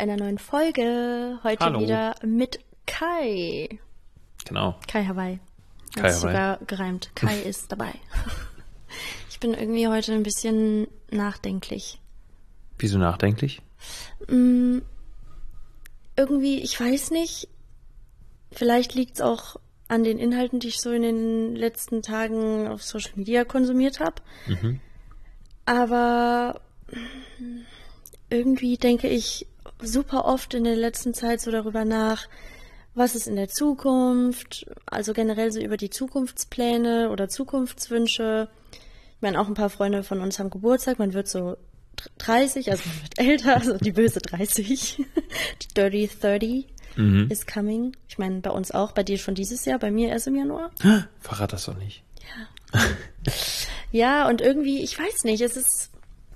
einer neuen Folge. Heute Hallo. wieder mit Kai. Genau. Kai Hawaii. Kai Hat's Hawaii. sogar gereimt. Kai ist dabei. Ich bin irgendwie heute ein bisschen nachdenklich. Wieso nachdenklich? Irgendwie, ich weiß nicht, vielleicht liegt es auch an den Inhalten, die ich so in den letzten Tagen auf Social Media konsumiert habe. Aber irgendwie denke ich super oft in der letzten Zeit so darüber nach, was ist in der Zukunft, also generell so über die Zukunftspläne oder Zukunftswünsche. Ich meine, auch ein paar Freunde von uns haben Geburtstag, man wird so 30, also man wird älter, also die böse 30, die Dirty 30 is coming. Ich meine, bei uns auch, bei dir schon dieses Jahr, bei mir erst im Januar. Verrat das doch nicht. Ja, und irgendwie, ich weiß nicht, es ist,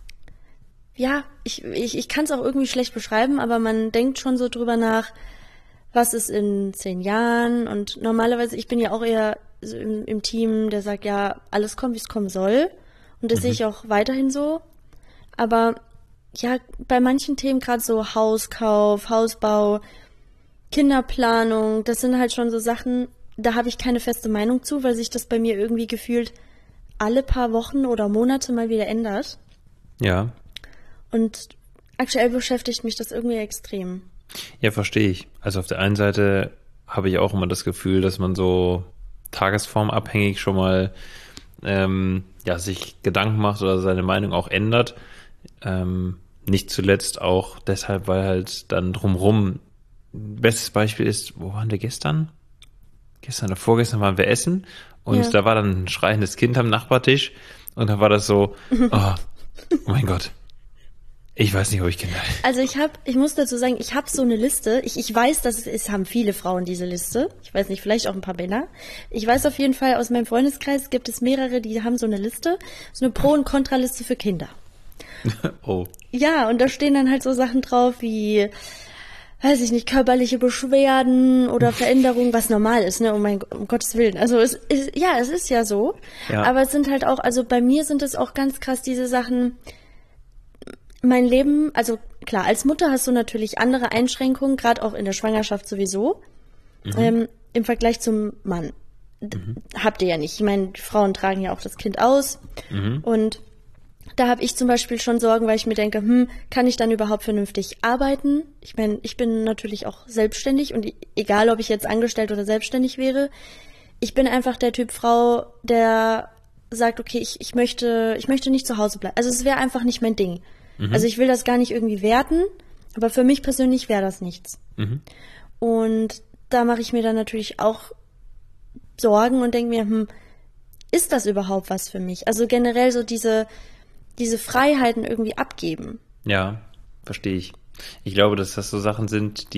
ja, ich kann es auch irgendwie schlecht beschreiben, aber man denkt schon so drüber nach, was ist in 10 Jahren, und normalerweise, ich bin ja auch eher so im Team, der sagt, ja, alles kommt, wie es kommen soll, und das sehe ich auch weiterhin so, aber ja, bei manchen Themen, gerade so Hauskauf, Hausbau, Kinderplanung, das sind halt schon so Sachen, da habe ich keine feste Meinung zu, weil sich das bei mir irgendwie gefühlt alle paar Wochen oder Monate mal wieder ändert. Ja. Und aktuell beschäftigt mich das irgendwie extrem. Ja, verstehe ich. Also auf der einen Seite habe ich auch immer das Gefühl, dass man so tagesformabhängig schon mal sich Gedanken macht oder seine Meinung auch ändert. Nicht zuletzt auch deshalb, weil halt dann drumrum, bestes Beispiel ist, wo waren wir gestern? Gestern oder vorgestern waren wir essen und da war dann ein schreiendes Kind am Nachbartisch und dann war das so, oh mein Gott, ich weiß nicht, ob ich Kinder. Also ich muss dazu sagen, ich habe so eine Liste. Ich weiß, dass es haben viele Frauen diese Liste. Ich weiß nicht, vielleicht auch ein paar Männer. Ich weiß auf jeden Fall, aus meinem Freundeskreis gibt es mehrere, die haben so eine Liste, so eine Pro- und Kontraliste für Kinder. Oh. Ja, und da stehen dann halt so Sachen drauf wie, weiß ich nicht, körperliche Beschwerden oder Veränderungen, was normal ist, ne, um Gottes Willen. Also es ist ja so, Ja. aber es sind halt auch, also bei mir sind es auch ganz krass diese Sachen, mein Leben, also klar, als Mutter hast du natürlich andere Einschränkungen, gerade auch in der Schwangerschaft sowieso, im Vergleich zum Mann. Habt ihr ja nicht. Ich meine, die Frauen tragen ja auch das Kind aus und da habe ich zum Beispiel schon Sorgen, weil ich mir denke, kann ich dann überhaupt vernünftig arbeiten? Ich meine, ich bin natürlich auch selbstständig und egal, ob ich jetzt angestellt oder selbstständig wäre, ich bin einfach der Typ Frau, der sagt, okay, ich möchte nicht zu Hause bleiben. Also es wäre einfach nicht mein Ding. Also ich will das gar nicht irgendwie werten, aber für mich persönlich wäre das nichts. Und da mache ich mir dann natürlich auch Sorgen und denke mir, ist das überhaupt was für mich? Also generell so diese Freiheiten irgendwie abgeben. Ja, verstehe ich. Ich glaube, dass das so Sachen sind,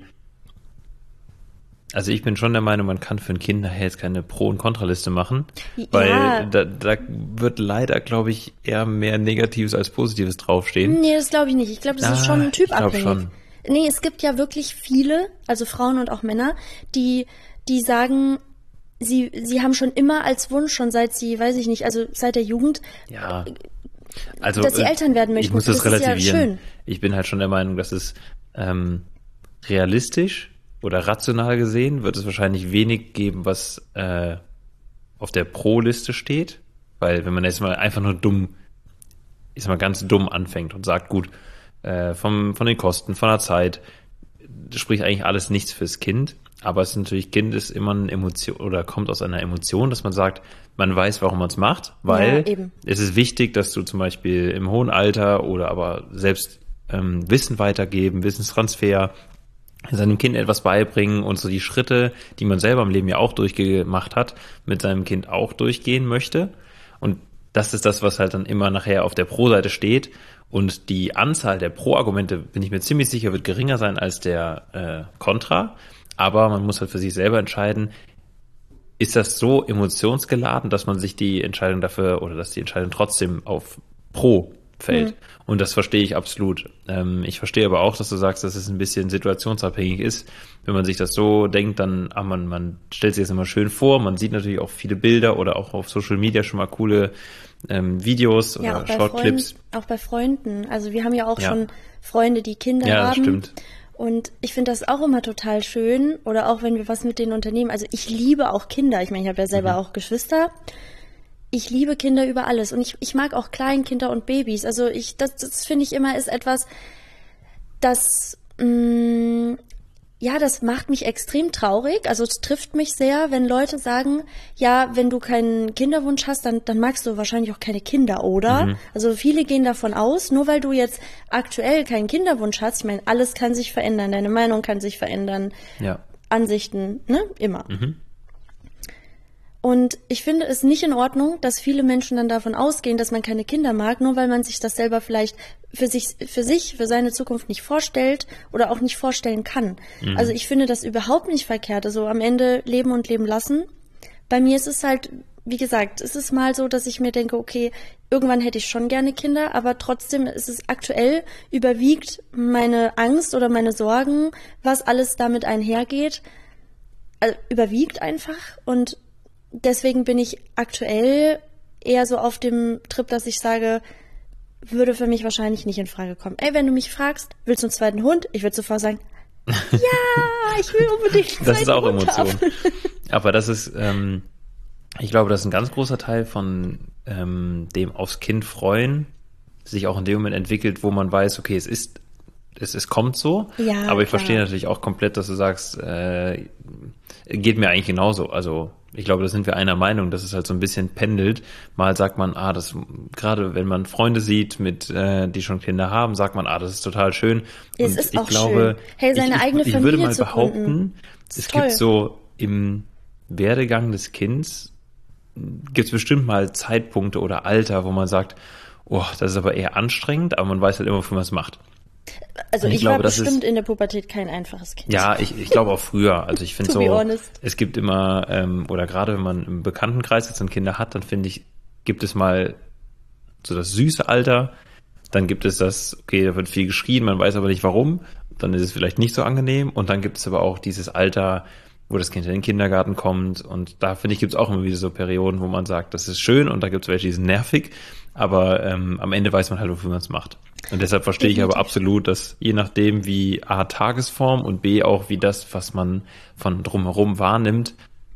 also ich bin schon der Meinung, man kann für ein Kind nachher jetzt keine Pro- und Kontraliste machen, weil da wird leider, glaube ich, eher mehr Negatives als Positives draufstehen. Nee, das glaube ich nicht. Ich glaube, das ist schon typabhängig. Ich glaube schon. Nee, es gibt ja wirklich viele, also Frauen und auch Männer, die sagen, sie haben schon immer als Wunsch, schon seit sie, weiß ich nicht, also seit der Jugend, Ja. Also, dass sie Eltern werden möchten. Ich muss das relativieren. Ist ja schön. Ich bin halt schon der Meinung, dass es realistisch oder rational gesehen wird es wahrscheinlich wenig geben, was auf der Pro-Liste steht. Weil wenn man jetzt mal einfach nur ganz dumm anfängt und sagt, gut, von den Kosten, von der Zeit, spricht eigentlich alles nichts fürs Kind. Aber es ist natürlich, Kind ist immer eine Emotion oder kommt aus einer Emotion, dass man sagt, man weiß, warum man es macht, weil es ist wichtig, dass du zum Beispiel im hohen Alter oder aber selbst Wissen weitergeben, Wissenstransfer, seinem Kind etwas beibringen und so die Schritte, die man selber im Leben ja auch durchgemacht hat, mit seinem Kind auch durchgehen möchte. Und das ist das, was halt dann immer nachher auf der Pro-Seite steht. Und die Anzahl der Pro-Argumente, bin ich mir ziemlich sicher, wird geringer sein als der Kontra. Aber man muss halt für sich selber entscheiden, ist das so emotionsgeladen, dass man sich die Entscheidung dafür oder dass die Entscheidung trotzdem auf Pro fällt. Und das verstehe ich absolut. Ich verstehe aber auch, dass du sagst, dass es ein bisschen situationsabhängig ist. Wenn man sich das so denkt, dann, man stellt sich das immer schön vor. Man sieht natürlich auch viele Bilder oder auch auf Social Media schon mal coole Videos oder auch Shortclips. Auch bei Freunden. Also wir haben ja auch schon Freunde, die Kinder haben. Ja, das stimmt. Und ich finde das auch immer total schön. Oder auch, wenn wir was mit denen unternehmen. Also ich liebe auch Kinder. Ich meine, ich habe ja selber auch Geschwister. Ich liebe Kinder über alles. Und ich mag auch Kleinkinder und Babys. Also das finde ich immer ist etwas, das das macht mich extrem traurig. Also es trifft mich sehr, wenn Leute sagen, ja, wenn du keinen Kinderwunsch hast, dann magst du wahrscheinlich auch keine Kinder, oder? Also viele gehen davon aus, nur weil du jetzt aktuell keinen Kinderwunsch hast, ich meine, alles kann sich verändern, deine Meinung kann sich verändern, Ansichten, ne, immer. Und ich finde es nicht in Ordnung, dass viele Menschen dann davon ausgehen, dass man keine Kinder mag, nur weil man sich das selber vielleicht für seine Zukunft nicht vorstellt oder auch nicht vorstellen kann. Also ich finde das überhaupt nicht verkehrt. Also am Ende leben und leben lassen. Bei mir ist es halt, wie gesagt, es ist mal so, dass ich mir denke, okay, irgendwann hätte ich schon gerne Kinder, aber trotzdem ist es aktuell, überwiegt meine Angst oder meine Sorgen, was alles damit einhergeht, überwiegt einfach. Und deswegen bin ich aktuell eher so auf dem Trip, dass ich sage, würde für mich wahrscheinlich nicht in Frage kommen. Ey, wenn du mich fragst, willst du einen zweiten Hund? Ich würde sofort sagen, ja, ich will unbedingt einen Das ist auch Hund Emotion. haben. Aber das ist, ich glaube, das ist ein ganz großer Teil von dem aufs Kind freuen, sich auch in dem Moment entwickelt, wo man weiß, okay, es kommt so. Ja, aber ich klar. verstehe natürlich auch komplett, dass du sagst, geht mir eigentlich genauso. Also ich glaube, da sind wir einer Meinung, dass es halt so ein bisschen pendelt. Mal sagt man, das gerade wenn man Freunde sieht, die schon Kinder haben, sagt man, das ist total schön. Es Und ist ich auch glaube, schön. Hey, seine eigene ich würde Familie mal zu behaupten, gründen. es Toll. gibt so im Werdegang des Kindes gibt es bestimmt mal Zeitpunkte oder Alter, wo man sagt, das ist aber eher anstrengend, aber man weiß halt immer, wofür man es macht. Also Und ich glaube, war das bestimmt in der Pubertät kein einfaches Kind. Ja, ich glaube auch früher. Also ich finde To be so, honest. es gibt immer, oder gerade wenn man im Bekanntenkreis jetzt dann Kinder hat, dann finde ich, gibt es mal so das süße Alter, dann gibt es das, okay, da wird viel geschrien, man weiß aber nicht warum, dann ist es vielleicht nicht so angenehm und dann gibt es aber auch dieses Alter, wo das Kind in den Kindergarten kommt und da finde ich, gibt es auch immer wieder so Perioden, wo man sagt, das ist schön und da gibt es welche, die sind nervig, aber am Ende weiß man halt, wofür man es macht. Und deshalb verstehe ich aber absolut, dass je nachdem wie A, Tagesform und B auch wie das, was man von drumherum wahrnimmt,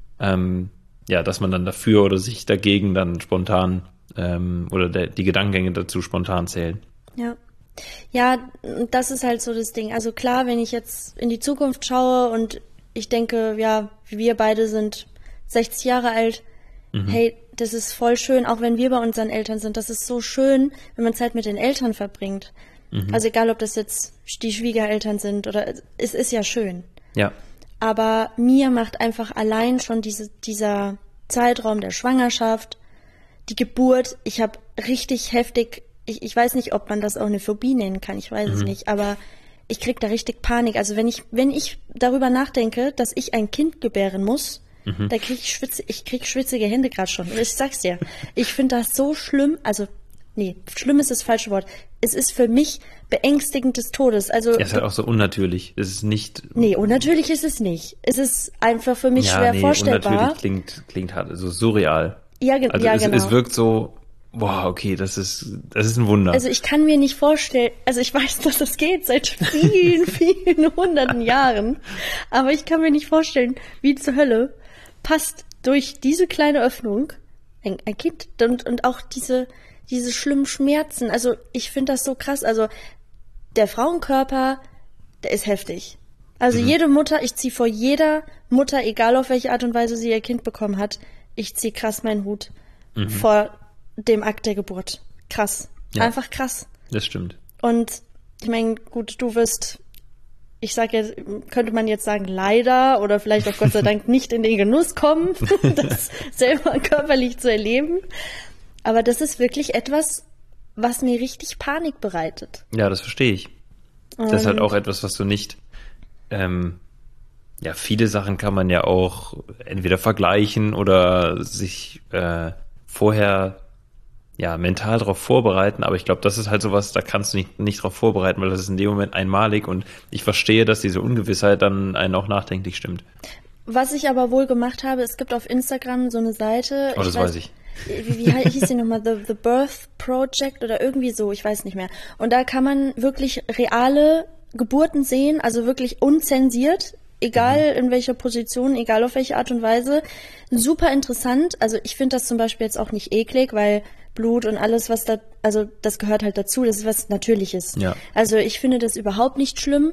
dass man dann dafür oder sich dagegen dann spontan oder die Gedankengänge dazu spontan zählen. Ja. Ja, das ist halt so das Ding. Also klar, wenn ich jetzt in die Zukunft schaue und ich denke, ja, wir beide sind 60 Jahre alt, hey, das ist voll schön, auch wenn wir bei unseren Eltern sind. Das ist so schön, wenn man Zeit mit den Eltern verbringt. Also egal, ob das jetzt die Schwiegereltern sind oder es ist ja schön. Ja. Aber mir macht einfach allein schon dieser Zeitraum der Schwangerschaft, die Geburt, ich habe richtig heftig, ich weiß nicht, ob man das auch eine Phobie nennen kann, ich weiß es nicht, aber ich krieg da richtig Panik. Also wenn ich darüber nachdenke, dass ich ein Kind gebären muss, da krieg ich krieg schwitzige Hände gerade schon. Ich sag's dir. Ich finde das so schlimm. Also, nee, schlimm ist das falsche Wort. Es ist für mich beängstigend des Todes. Also, Es ist halt auch so unnatürlich. Es ist nicht. Nee, unnatürlich ist es nicht. Es ist einfach für mich schwer vorstellbar. Unnatürlich klingt hart, so surreal. Ja, also genau. Es wirkt so, okay, das ist ein Wunder. Also ich kann mir nicht vorstellen, also ich weiß, dass das geht seit vielen, vielen hunderten Jahren, aber ich kann mir nicht vorstellen, wie zur Hölle passt durch diese kleine Öffnung ein Kind und auch diese schlimmen Schmerzen. Also ich finde das so krass. Also der Frauenkörper, der ist heftig. Also jede Mutter, ich ziehe vor jeder Mutter, egal auf welche Art und Weise sie ihr Kind bekommen hat, ich ziehe krass meinen Hut vor dem Akt der Geburt. Krass. Ja. Einfach krass. Das stimmt. Und ich meine, gut, du wirst, ich sage jetzt, könnte man jetzt sagen, leider oder vielleicht auch Gott sei Dank nicht in den Genuss kommen, das selber körperlich zu erleben. Aber das ist wirklich etwas, was mir richtig Panik bereitet. Ja, das verstehe ich. Das ist halt auch etwas, was du nicht, viele Sachen kann man ja auch entweder vergleichen oder sich vorher ja, mental darauf vorbereiten, aber ich glaube, das ist halt sowas, da kannst du nicht drauf vorbereiten, weil das ist in dem Moment einmalig und ich verstehe, dass diese Ungewissheit dann einen auch nachdenklich stimmt. Was ich aber wohl gemacht habe, es gibt auf Instagram so eine Seite. Oh, das weiß ich. Wie hieß die nochmal? The Birth Project oder irgendwie so, ich weiß nicht mehr. Und da kann man wirklich reale Geburten sehen, also wirklich unzensiert, egal in welcher Position, egal auf welche Art und Weise. Super interessant. Also ich finde das zum Beispiel jetzt auch nicht eklig, weil Blut und alles, was da, also das gehört halt dazu, das ist was Natürliches. Ja. Also ich finde das überhaupt nicht schlimm.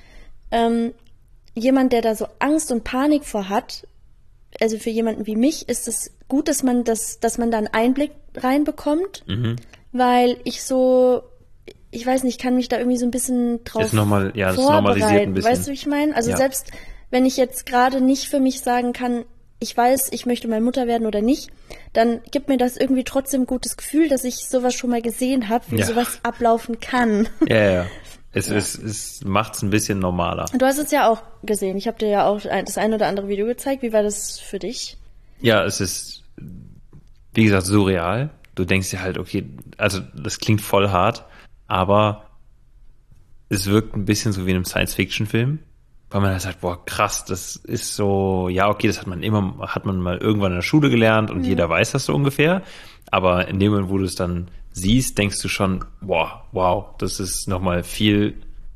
Jemand, der da so Angst und Panik vor hat, also für jemanden wie mich, ist es gut, dass man da einen Einblick reinbekommt, weil ich weiß nicht, kann mich da irgendwie so ein bisschen drauf das normalisiert ein bisschen. Weißt du, wie ich meine? Also ja. Selbst wenn ich jetzt gerade nicht für mich sagen kann, ich weiß, ich möchte mal Mutter werden oder nicht, dann gibt mir das irgendwie trotzdem ein gutes Gefühl, dass ich sowas schon mal gesehen habe, wie sowas ablaufen kann. Ja. Es macht's ein bisschen normaler. Du hast es ja auch gesehen. Ich habe dir ja auch das ein oder andere Video gezeigt. Wie war das für dich? Ja, es ist, wie gesagt, surreal. Du denkst dir halt, okay, also das klingt voll hart, aber es wirkt ein bisschen so wie in einem Science-Fiction-Film. Weil man halt sagt, boah, krass, das ist so, ja, okay, das hat man mal irgendwann in der Schule gelernt und jeder weiß das so ungefähr. Aber in dem Moment, wo du es dann siehst, denkst du schon, boah, wow, das ist nochmal viel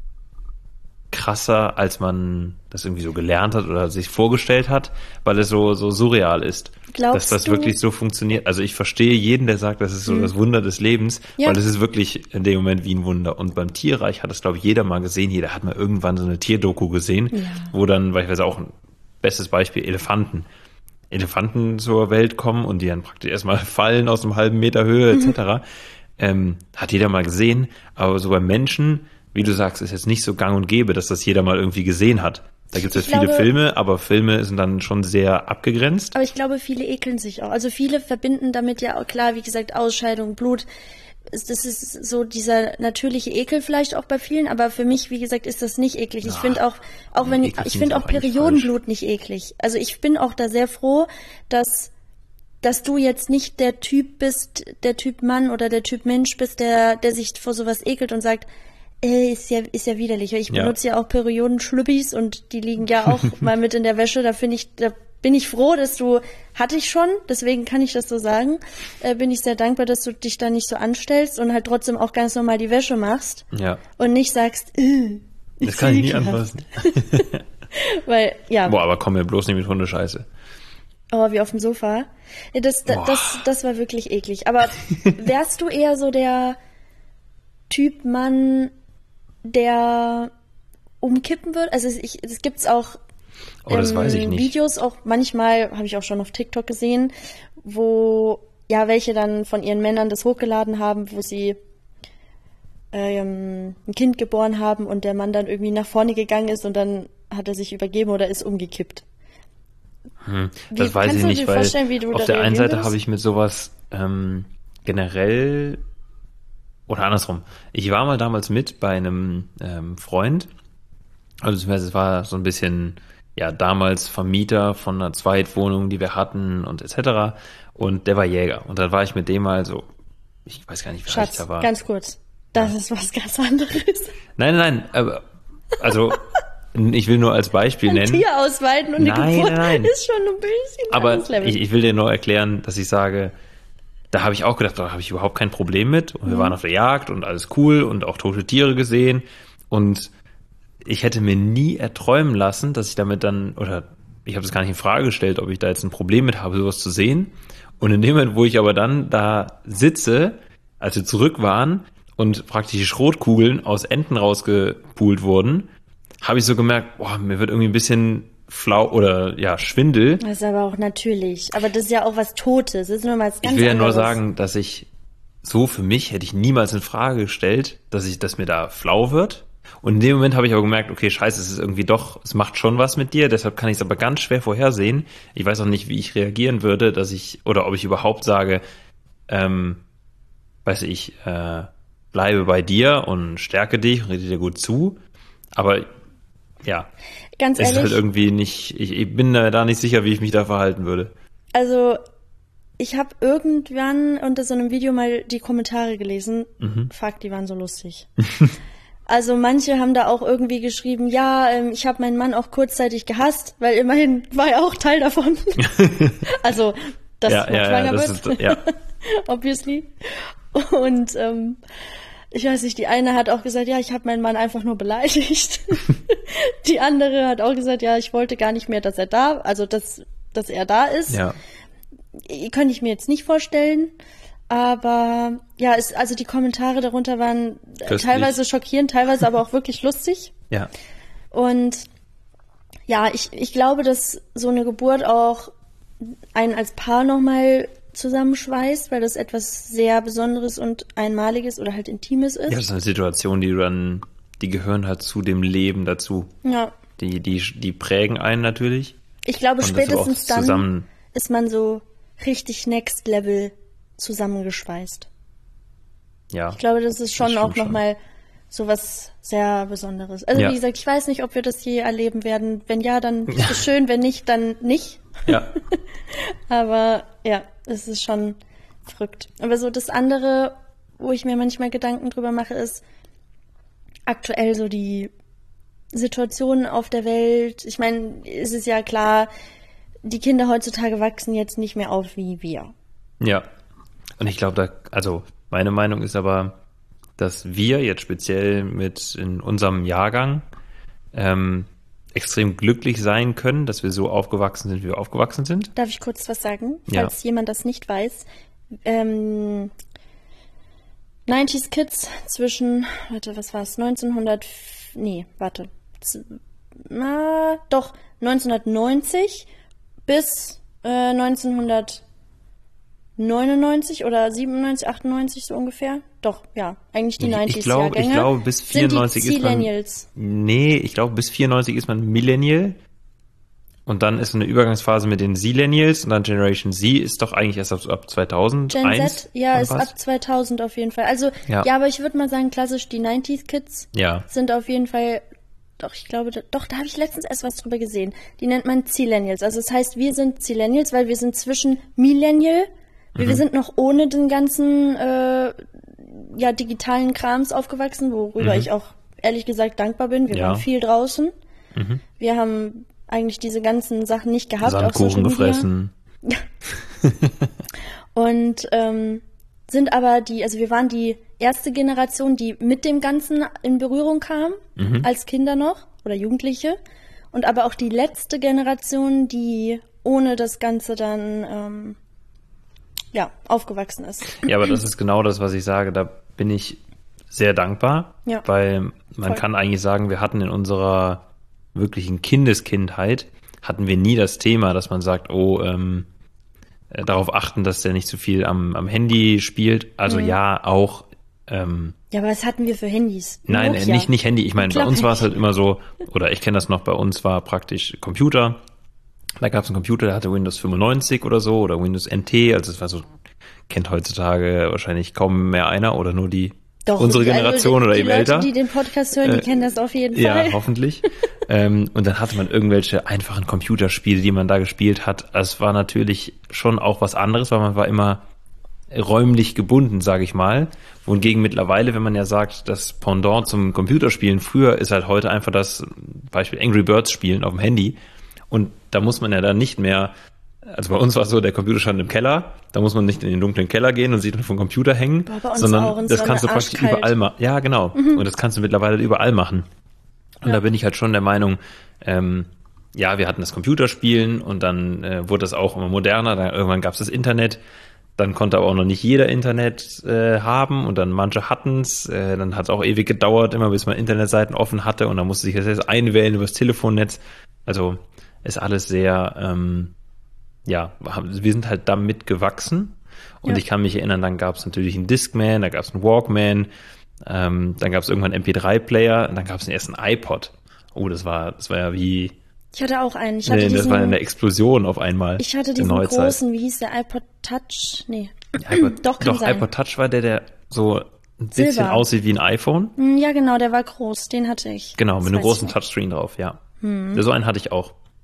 krasser, als man das irgendwie so gelernt hat oder sich vorgestellt hat, weil es so surreal ist. Glaubst dass das du? Wirklich so funktioniert. Also ich verstehe jeden, der sagt, das ist so das Wunder des Lebens, weil es ist wirklich in dem Moment wie ein Wunder. Und beim Tierreich hat das, glaube ich, jeder mal gesehen. Jeder hat mal irgendwann so eine Tierdoku gesehen, wo dann, beispielsweise auch ein bestes Beispiel, Elefanten zur Welt kommen und die dann praktisch erstmal fallen aus einem halben Meter Höhe etc. Hat jeder mal gesehen. Aber so beim Menschen, wie du sagst, ist jetzt nicht so gang und gäbe, dass das jeder mal irgendwie gesehen hat. Da gibt es ja viele Filme, aber Filme sind dann schon sehr abgegrenzt. Aber ich glaube, viele ekeln sich auch. Also viele verbinden damit ja auch, klar, wie gesagt, Ausscheidung, Blut. Das ist so dieser natürliche Ekel vielleicht auch bei vielen, aber für mich, wie gesagt, ist das nicht eklig. Ich finde ich finde auch Periodenblut nicht eklig. Also ich bin auch da sehr froh, dass du jetzt nicht der Typ bist, der Typ Mann oder der Typ Mensch bist, der sich vor sowas ekelt und sagt, ist ja widerlich. Ich benutze ja auch Periodenschlüppis und die liegen ja auch mal mit in der Wäsche. Da bin ich froh, hatte ich schon, deswegen kann ich das so sagen, bin ich sehr dankbar, dass du dich da nicht so anstellst und halt trotzdem auch ganz normal die Wäsche machst. Ja. Und nicht sagst, das kann ich nie anfassen. Weil, ja. Boah, aber komm mir bloß nicht mit Hundescheiße. Oh, wie auf dem Sofa. Ja, das war wirklich eklig. Aber wärst du eher so der Typ Mann, der umkippen wird? Also es gibt's auch das weiß ich nicht. Videos, auch manchmal habe ich auch schon auf TikTok gesehen, wo welche dann von ihren Männern das hochgeladen haben, wo sie ein Kind geboren haben und der Mann dann irgendwie nach vorne gegangen ist und dann hat er sich übergeben oder ist umgekippt. Das weiß ich nicht, weil auf der einen Seite habe ich mit sowas generell oder andersrum. Ich war mal damals mit bei einem Freund, also es war so ein bisschen, damals Vermieter von einer Zweitwohnung, die wir hatten und etc. Und der war Jäger. Und dann war ich mit dem mal so, ich weiß gar nicht, wie alt ich da war. Ganz kurz, das ist was ganz anderes. Nein, aber, also ich will nur als Beispiel nennen. Tier ausweiten und eine Geburt ist schon ein bisschen aber ich will dir nur erklären, dass ich sage, da habe ich auch gedacht, da habe ich überhaupt kein Problem mit. Und wir waren auf der Jagd und alles cool und auch tote Tiere gesehen. Und ich hätte mir nie erträumen lassen, dass ich damit dann, oder ich habe das gar nicht in Frage gestellt, ob ich da jetzt ein Problem mit habe, sowas zu sehen. Und in dem Moment, wo ich aber dann da sitze, als wir zurück waren und praktisch die Schrotkugeln aus Enten rausgepult wurden, habe ich so gemerkt, boah, mir wird irgendwie ein bisschen flau oder Schwindel. Das ist aber auch natürlich. Aber das ist ja auch was Totes. Das ist nur mal was ganz Ich will ja anderes. nur sagen, dass ich so für mich hätte ich niemals in Frage gestellt, dass mir da flau wird. Und in dem Moment habe ich aber gemerkt, okay, scheiße, es ist irgendwie doch, es macht schon was mit dir, deshalb kann ich es aber ganz schwer vorhersehen. Ich weiß auch nicht, wie ich reagieren würde, oder ob ich überhaupt sage, bleibe bei dir und stärke dich und rede dir gut zu. Aber ganz ehrlich, es ist halt irgendwie nicht, ich bin da nicht sicher, wie ich mich da verhalten würde. Also ich habe irgendwann unter so einem Video mal die Kommentare gelesen. Fuck, die waren so lustig. Also manche haben da auch irgendwie geschrieben, ja, ich habe meinen Mann auch kurzzeitig gehasst, weil immerhin war er auch Teil davon. Also, dass man schwanger wird. Ja. Obviously. Und ich weiß nicht, die eine hat auch gesagt, ja, ich habe meinen Mann einfach nur beleidigt. Die andere hat auch gesagt, ja, ich wollte gar nicht mehr, dass er da ist. Ja. Könnte ich mir jetzt nicht vorstellen. Aber ja, also die Kommentare darunter waren teilweise schockierend, teilweise aber auch wirklich lustig. Ja. Und ja, ich glaube, dass so eine Geburt auch einen als Paar nochmal zusammenschweißt, weil das etwas sehr Besonderes und Einmaliges oder halt Intimes ist. Ja, das ist eine Situation, die gehören halt zu dem Leben dazu. Ja. Die prägen einen natürlich. Ich glaube, Und spätestens dann dann ist man so richtig Next Level zusammengeschweißt. Ja. Ich glaube, das ist schon auch nochmal so was sehr Besonderes. Also wie gesagt, ich weiß nicht, ob wir das je erleben werden. Wenn ja, dann ist es schön, wenn nicht, dann nicht. Ja. Aber ja, es ist schon verrückt. Aber so das andere, wo ich mir manchmal Gedanken drüber mache, ist aktuell so die Situation auf der Welt. Ich meine, es ist ja klar, die Kinder heutzutage wachsen jetzt nicht mehr auf wie wir. Ja. Und ich glaube, meine Meinung ist aber, dass wir jetzt speziell in unserem Jahrgang extrem glücklich sein können, dass wir so aufgewachsen sind, wie wir aufgewachsen sind. Darf ich kurz was sagen? Ja. Falls jemand das nicht weiß. 90s Kids zwischen, was war es? 1990 bis 1999 oder 97, 98 so ungefähr. Doch, ja, eigentlich die 90s-Jahrgänge. Ich glaube, bis 94 ist man... Nee, ich glaube, bis 94 ist man Millennial. Und dann ist eine Übergangsphase mit den Zillennials und dann Generation Z ist doch eigentlich erst ab 2001. Gen Z, ja, ist ab 2000 auf jeden Fall. Also, ja aber ich würde mal sagen, klassisch die 90s-Kids sind auf jeden Fall... Doch, ich glaube, da habe ich letztens erst was drüber gesehen. Die nennt man Zillennials. Also das heißt, wir sind Zillennials, weil wir sind zwischen Millennial, wir sind noch ohne den ganzen digitalen Krams aufgewachsen, worüber ich auch ehrlich gesagt dankbar bin. Wir waren viel draußen. Wir haben eigentlich diese ganzen Sachen nicht gehabt. Sandkuchen gefressen. Ja. Und sind aber wir waren die erste Generation, die mit dem Ganzen in Berührung kam, als Kinder noch oder Jugendliche. Und aber auch die letzte Generation, die ohne das Ganze dann aufgewachsen ist. Ja, aber das ist genau das, was ich sage. Da bin ich sehr dankbar, weil man kann eigentlich sagen, wir hatten in unserer wirklichen Kindeskindheit, hatten wir nie das Thema, dass man sagt, darauf achten, dass der nicht zu viel am Handy spielt. Also auch. Ja, aber was hatten wir für Handys? Nein, nicht Handy. Ich meine, bei uns war es halt immer so, oder ich kenne das noch, bei uns war praktisch Computer. Da gab es einen Computer, der hatte Windows 95 oder so oder Windows NT. Also es war so, kennt heutzutage wahrscheinlich kaum mehr einer oder nur unsere Generation oder eben älter. Die den Podcast hören, die kennen das auf jeden Fall. Ja, hoffentlich. Und dann hatte man irgendwelche einfachen Computerspiele, die man da gespielt hat. Es war natürlich schon auch was anderes, weil man war immer räumlich gebunden, sage ich mal. Wohingegen mittlerweile, wenn man ja sagt, das Pendant zum Computerspielen früher ist halt heute einfach das Beispiel Angry Birds spielen auf dem Handy. Und da muss man ja dann nicht mehr, also bei uns war es so, der Computer stand im Keller, da muss man nicht in den dunklen Keller gehen und sich dann vom Computer hängen, sondern das kannst du praktisch überall machen. Ja, genau. Und das kannst du mittlerweile überall machen. Und da bin ich halt schon der Meinung, wir hatten das Computerspielen und dann wurde das auch immer moderner, dann irgendwann gab es das Internet, dann konnte aber auch noch nicht jeder Internet haben und dann manche hatten's, dann hat es auch ewig gedauert, immer bis man Internetseiten offen hatte und dann musste sich das jetzt einwählen über das Telefonnetz. Also ist alles sehr, wir sind halt damit gewachsen und ich kann mich erinnern, dann gab es natürlich einen Discman, da gab es einen Walkman, dann gab es irgendwann einen MP3-Player und dann gab es den ersten iPod. Oh, das war ja wie... Ich hatte auch einen. Das war eine Explosion auf einmal. Ich hatte diesen großen, wie hieß der, iPod Touch? Nee. Doch, iPod Touch war der so ein bisschen aussieht wie ein iPhone. Ja, genau, der war groß, den hatte ich. Genau, mit einem großen Touchscreen drauf, ja. So einen hatte ich auch.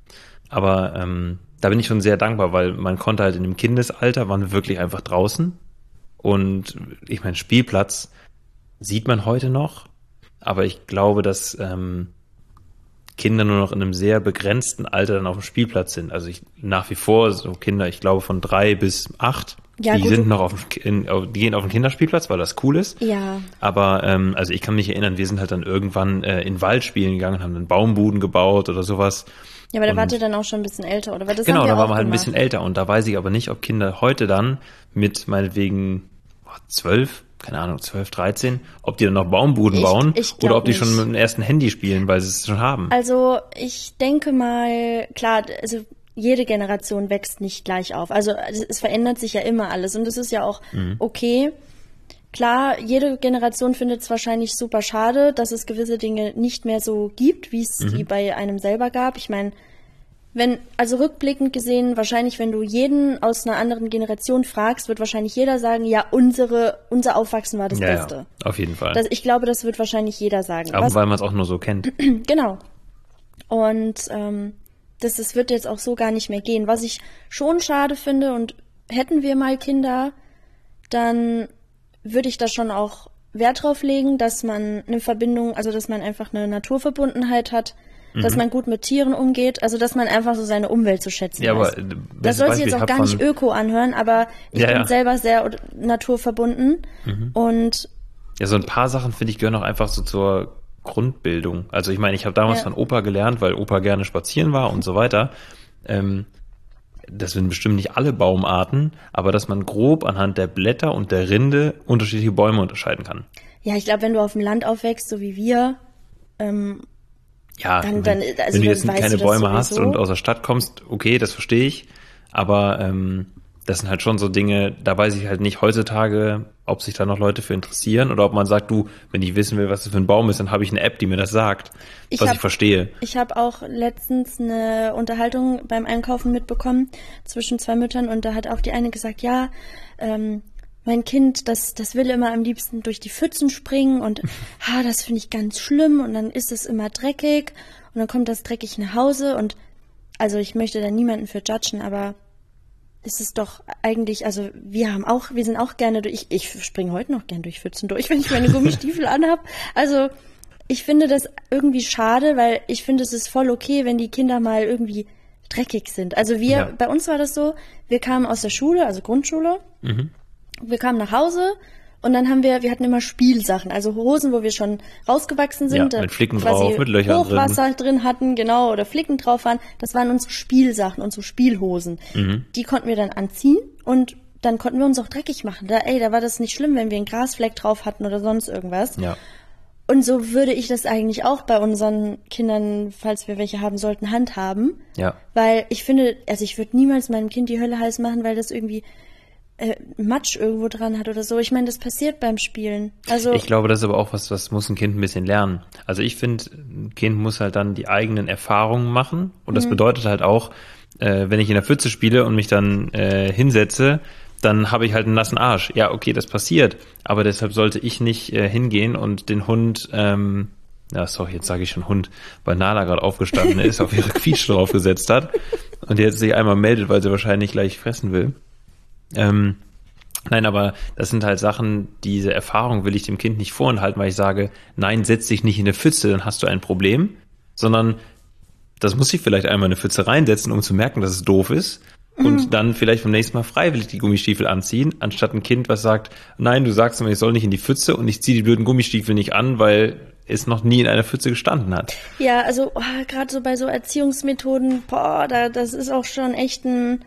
Aber da bin ich schon sehr dankbar, weil man konnte halt in dem Kindesalter, waren wir wirklich einfach draußen. Und ich meine, Spielplatz sieht man heute noch, aber ich glaube, dass Kinder nur noch in einem sehr begrenzten Alter dann auf dem Spielplatz sind. Also nach wie vor so Kinder, ich glaube von 3 bis 8, Ja, die gut. sind noch die gehen auf den Kinderspielplatz, weil das cool ist. Ja, Aber also ich kann mich erinnern, wir sind halt dann irgendwann in den Wald spielen gegangen, haben dann Baumbuden gebaut oder sowas. ja, aber da Und- wart ihr dann auch schon ein bisschen älter, oder? Weil das Genau, haben wir da waren auch wir halt ein gemacht. bisschen älter und da weiß ich aber nicht, ob Kinder heute dann mit meinetwegen 12, keine Ahnung, 12, 13, ob die dann noch Baumbuden Ich- bauen ich glaub oder ob die schon nicht. mit dem ersten Handy spielen, weil sie es schon haben. Also ich denke mal, klar, also jede Generation wächst nicht gleich auf. Also es verändert sich ja immer alles und das ist ja auch okay. Klar, jede Generation findet es wahrscheinlich super schade, dass es gewisse Dinge nicht mehr so gibt, wie es die bei einem selber gab. Ich meine, also rückblickend gesehen, wahrscheinlich, wenn du jeden aus einer anderen Generation fragst, wird wahrscheinlich jeder sagen, ja, unser Aufwachsen war das Beste. Ja, auf jeden Fall. Ich glaube, das wird wahrscheinlich jeder sagen. Aber weil man es auch nur so kennt. Genau. Und das wird jetzt auch so gar nicht mehr gehen. Was ich schon schade finde, und hätten wir mal Kinder, dann würde ich da schon auch Wert drauf legen, dass man eine Verbindung, also dass man einfach eine Naturverbundenheit hat, dass man gut mit Tieren umgeht, also dass man einfach so seine Umwelt zu schätzen Ja, weiß. aber Das bestes soll sich Beispiel, jetzt ich auch hab gar nicht von- öko anhören, aber ich Ja, bin ja. selber sehr naturverbunden und Ja, so ein paar Sachen, finde ich, gehören auch einfach so zur Grundbildung. Also ich meine, ich habe damals Ja. von Opa gelernt, weil Opa gerne spazieren war und so weiter. Das sind bestimmt nicht alle Baumarten, aber dass man grob anhand der Blätter und der Rinde unterschiedliche Bäume unterscheiden kann. ja, ich glaube, wenn du auf dem Land aufwächst, so wie wir, Ja, Dann- wenn, also wenn du dann jetzt weißt keine du das Bäume hast sowieso. und aus der Stadt kommst, okay, das verstehe ich. Aber das sind halt schon so Dinge, da weiß ich halt nicht heutzutage, ob sich da noch Leute für interessieren oder ob man sagt, du, wenn ich wissen will, was das für ein Baum ist, dann habe ich eine App, die mir das sagt, Ich was hab- ich verstehe. Ich habe auch letztens eine Unterhaltung beim Einkaufen mitbekommen zwischen zwei Müttern und da hat auch die eine gesagt, ja, mein Kind, das will immer am liebsten durch die Pfützen springen und das finde ich ganz schlimm und dann ist es immer dreckig und dann kommt das dreckig nach Hause und also ich möchte da niemanden für judgen, aber es ist doch eigentlich, also wir sind auch gerne ich springe heute noch gern durch Pfützen durch, wenn ich meine Gummistiefel anhab. Also ich finde das irgendwie schade, weil ich finde, es ist voll okay, wenn die Kinder mal irgendwie dreckig sind. Also Ja. bei uns war das so, wir kamen aus der Schule, also Grundschule, wir kamen nach Hause und dann wir hatten immer Spielsachen, also Hosen, wo wir schon rausgewachsen sind, Ja, mit Flicken quasi drauf, mit Löchern drin. Hochwasser drin hatten, genau, oder Flicken drauf waren. Das waren unsere Spielsachen, unsere Spielhosen. Die konnten wir dann anziehen und dann konnten wir uns auch dreckig machen. Da war das nicht schlimm, wenn wir einen Grasfleck drauf hatten oder sonst irgendwas. Ja. Und so würde ich das eigentlich auch bei unseren Kindern, falls wir welche haben sollten, handhaben. Ja. Weil ich finde, also ich würde niemals meinem Kind die Hölle heiß machen, weil das irgendwie Matsch irgendwo dran hat oder so. Ich meine, das passiert beim Spielen. Also Ich glaube, das ist aber auch was muss ein Kind ein bisschen lernen. Also ich finde, ein Kind muss halt dann die eigenen Erfahrungen machen und das bedeutet halt auch, wenn ich in der Pfütze spiele und mich dann hinsetze, dann habe ich halt einen nassen Arsch. Ja, okay, das passiert, aber deshalb sollte ich nicht hingehen und den Hund, sorry, jetzt sage ich schon Hund, weil Nala gerade aufgestanden ist, auf ihre Quietsch draufgesetzt hat und jetzt sich einmal meldet, weil sie wahrscheinlich gleich fressen will. Nein, aber das sind halt Sachen, diese Erfahrung will ich dem Kind nicht vorenthalten, weil ich sage, nein, setz dich nicht in eine Pfütze, dann hast du ein Problem, sondern das muss sich vielleicht einmal in eine Pfütze reinsetzen, um zu merken, dass es doof ist und dann vielleicht beim nächsten Mal freiwillig die Gummistiefel anziehen, anstatt ein Kind, was sagt, nein, du sagst mir, ich soll nicht in die Pfütze und ich ziehe die blöden Gummistiefel nicht an, weil es noch nie in einer Pfütze gestanden hat. ja, also gerade so bei so Erziehungsmethoden, das ist auch schon echt ein,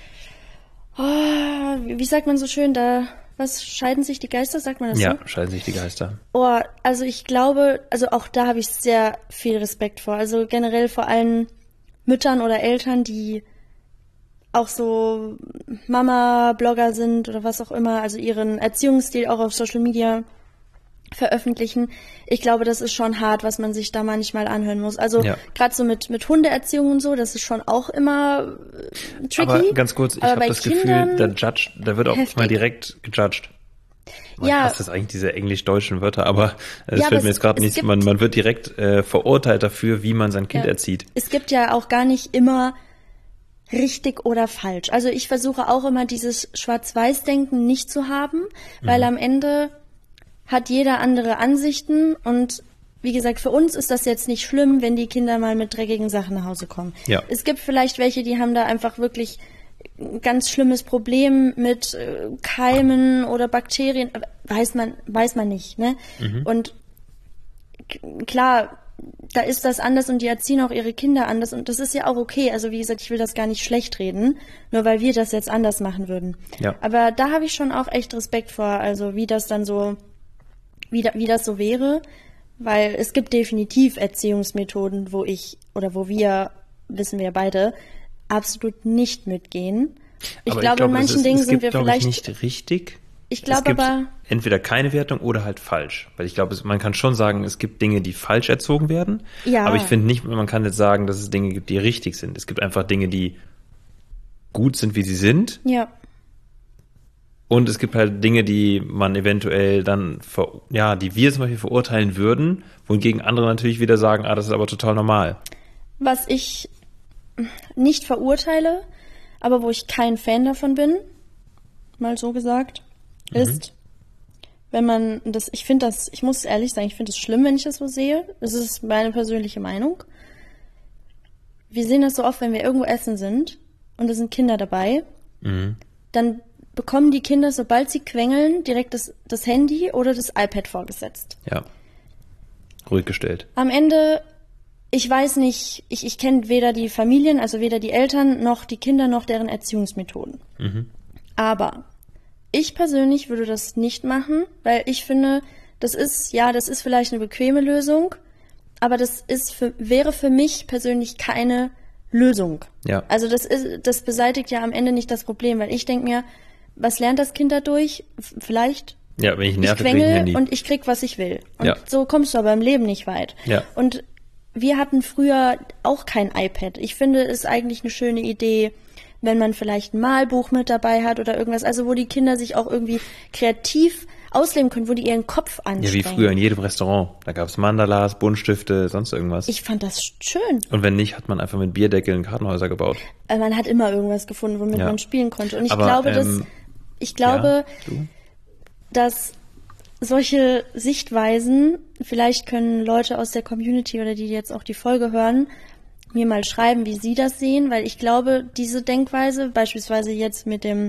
wie sagt man so schön, was scheiden sich die Geister, sagt man das Ja, so? scheiden sich die Geister. Also ich glaube, also auch da habe ich sehr viel Respekt vor. Also generell vor allen Müttern oder Eltern, die auch so Mama-Blogger sind oder was auch immer, also ihren Erziehungsstil auch auf Social Media veröffentlichen. Ich glaube, das ist schon hart, was man sich da manchmal anhören muss. Also Ja. gerade so mit Hundeerziehung und so, das ist schon auch immer tricky. Aber ganz kurz, ich Aber habe bei das Kindern Gefühl, da wird auch heftig. mal direkt gejudged. Man Ja. hasst das eigentlich, diese englisch-deutschen Wörter, aber es Ja, aber fällt mir jetzt gerade es nicht, gibt- man wird direkt verurteilt dafür, wie man sein Kind Ja. erzieht. Es gibt ja auch gar nicht immer richtig oder falsch. Also ich versuche auch immer dieses Schwarz-Weiß-Denken nicht zu haben, weil am Ende hat jeder andere Ansichten und wie gesagt, für uns ist das jetzt nicht schlimm, wenn die Kinder mal mit dreckigen Sachen nach Hause kommen. Ja. Es gibt vielleicht welche, die haben da einfach wirklich ein ganz schlimmes Problem mit Keimen oder Bakterien, weiß man nicht, ne? Und klar, da ist das anders und die erziehen auch ihre Kinder anders und das ist ja auch okay. Also wie gesagt, ich will das gar nicht schlecht reden, nur weil wir das jetzt anders machen würden. Ja. Aber da habe ich schon auch echt Respekt vor, also wie das dann so, wie das so wäre, weil es gibt definitiv Erziehungsmethoden, wo wir, wissen wir beide, absolut nicht mitgehen. Ich glaube, in manchen Dingen sind wir vielleicht nicht richtig. Ich glaube aber entweder keine Wertung oder halt falsch. Weil ich glaube, man kann schon sagen, es gibt Dinge, die falsch erzogen werden. Ja. Aber ich finde nicht, man kann jetzt sagen, dass es Dinge gibt, die richtig sind. Es gibt einfach Dinge, die gut sind, wie sie sind. Ja. Und es gibt halt Dinge, die man eventuell dann, die wir zum Beispiel verurteilen würden, wohingegen andere natürlich wieder sagen, das ist aber total normal. Was ich nicht verurteile, aber wo ich kein Fan davon bin, mal so gesagt, ist, wenn man das, ich muss ehrlich sagen, ich finde es schlimm, wenn ich das so sehe. Das ist meine persönliche Meinung. Wir sehen das so oft, wenn wir irgendwo essen sind und es sind Kinder dabei, dann bekommen die Kinder, sobald sie quengeln, direkt das Handy oder das iPad vorgesetzt. Ja. Ruhig gestellt. Am Ende, ich weiß nicht, ich kenne weder die Familien, also weder die Eltern noch die Kinder noch deren Erziehungsmethoden. Aber ich persönlich würde das nicht machen, weil ich finde, das ist vielleicht eine bequeme Lösung, aber wäre für mich persönlich keine Lösung. Ja. Also das beseitigt ja am Ende nicht das Problem, weil ich denke mir, was lernt das Kind dadurch? Vielleicht ja, wenn ich nerve, krieg ein Handy und ich krieg, was ich will. Und so kommst du aber im Leben nicht weit. Ja. Und wir hatten früher auch kein iPad. Ich finde, es ist eigentlich eine schöne Idee, wenn man vielleicht ein Malbuch mit dabei hat oder irgendwas, also wo die Kinder sich auch irgendwie kreativ ausleben können, wo die ihren Kopf anstrengen. Ja, wie früher in jedem Restaurant. Da gab es Mandalas, Buntstifte, sonst irgendwas. Ich fand das schön. Und wenn nicht, hat man einfach mit Bierdeckeln Kartenhäuser gebaut. Man hat immer irgendwas gefunden, womit man spielen konnte. Und ich glaube, dass solche Sichtweisen, vielleicht können Leute aus der Community oder die jetzt auch die Folge hören, mir mal schreiben, wie sie das sehen, weil ich glaube, diese Denkweise, beispielsweise jetzt mit dem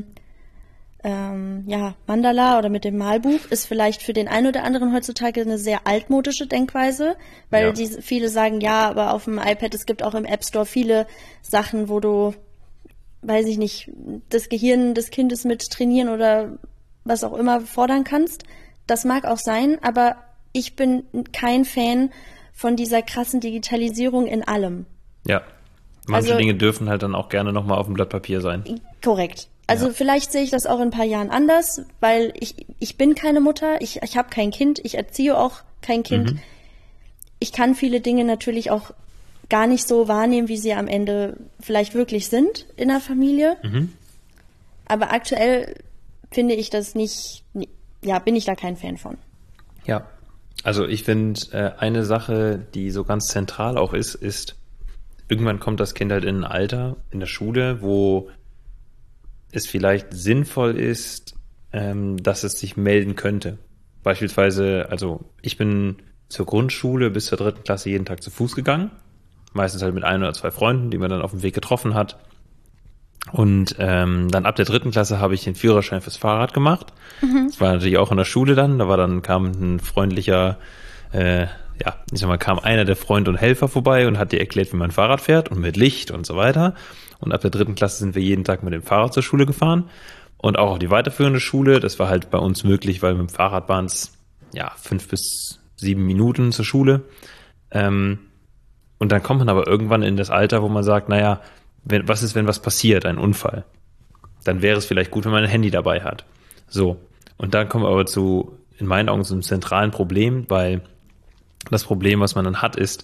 Mandala oder mit dem Malbuch, ist vielleicht für den einen oder anderen heutzutage eine sehr altmodische Denkweise, weil viele sagen, ja, aber auf dem iPad, es gibt auch im App Store viele Sachen, wo du, weiß ich nicht, das Gehirn des Kindes mit trainieren oder was auch immer fordern kannst. Das mag auch sein, aber ich bin kein Fan von dieser krassen Digitalisierung in allem. Ja, manche Dinge dürfen halt dann auch gerne nochmal auf dem Blatt Papier sein. Korrekt. Also vielleicht sehe ich das auch in ein paar Jahren anders, weil ich bin keine Mutter, ich habe kein Kind, ich erziehe auch kein Kind. Ich kann viele Dinge natürlich auch gar nicht so wahrnehmen, wie sie am Ende vielleicht wirklich sind in der Familie. Aber aktuell finde ich das nicht, bin ich da kein Fan von. Ja, also ich finde, eine Sache, die so ganz zentral auch ist, irgendwann kommt das Kind halt in ein Alter in der Schule, wo es vielleicht sinnvoll ist, dass es sich melden könnte. Beispielsweise, also ich bin zur Grundschule bis zur 3. Klasse jeden Tag zu Fuß gegangen. Meistens halt mit 1 oder 2 Freunden, die man dann auf dem Weg getroffen hat. Und dann ab der 3. Klasse habe ich den Führerschein fürs Fahrrad gemacht. Das war natürlich auch in der Schule dann. Kam ein freundlicher, kam einer der Freund und Helfer vorbei und hat dir erklärt, wie man Fahrrad fährt und mit Licht und so weiter. Und ab der 3. Klasse sind wir jeden Tag mit dem Fahrrad zur Schule gefahren. Und auch auf die weiterführende Schule, das war halt bei uns möglich, weil mit dem Fahrrad waren es 5 bis 7 Minuten zur Schule. Und dann kommt man aber irgendwann in das Alter, wo man sagt, was ist, wenn was passiert, ein Unfall? Dann wäre es vielleicht gut, wenn man ein Handy dabei hat. So. Und dann kommen wir aber in meinen Augen, zu einem zentralen Problem, weil das Problem, was man dann hat, ist,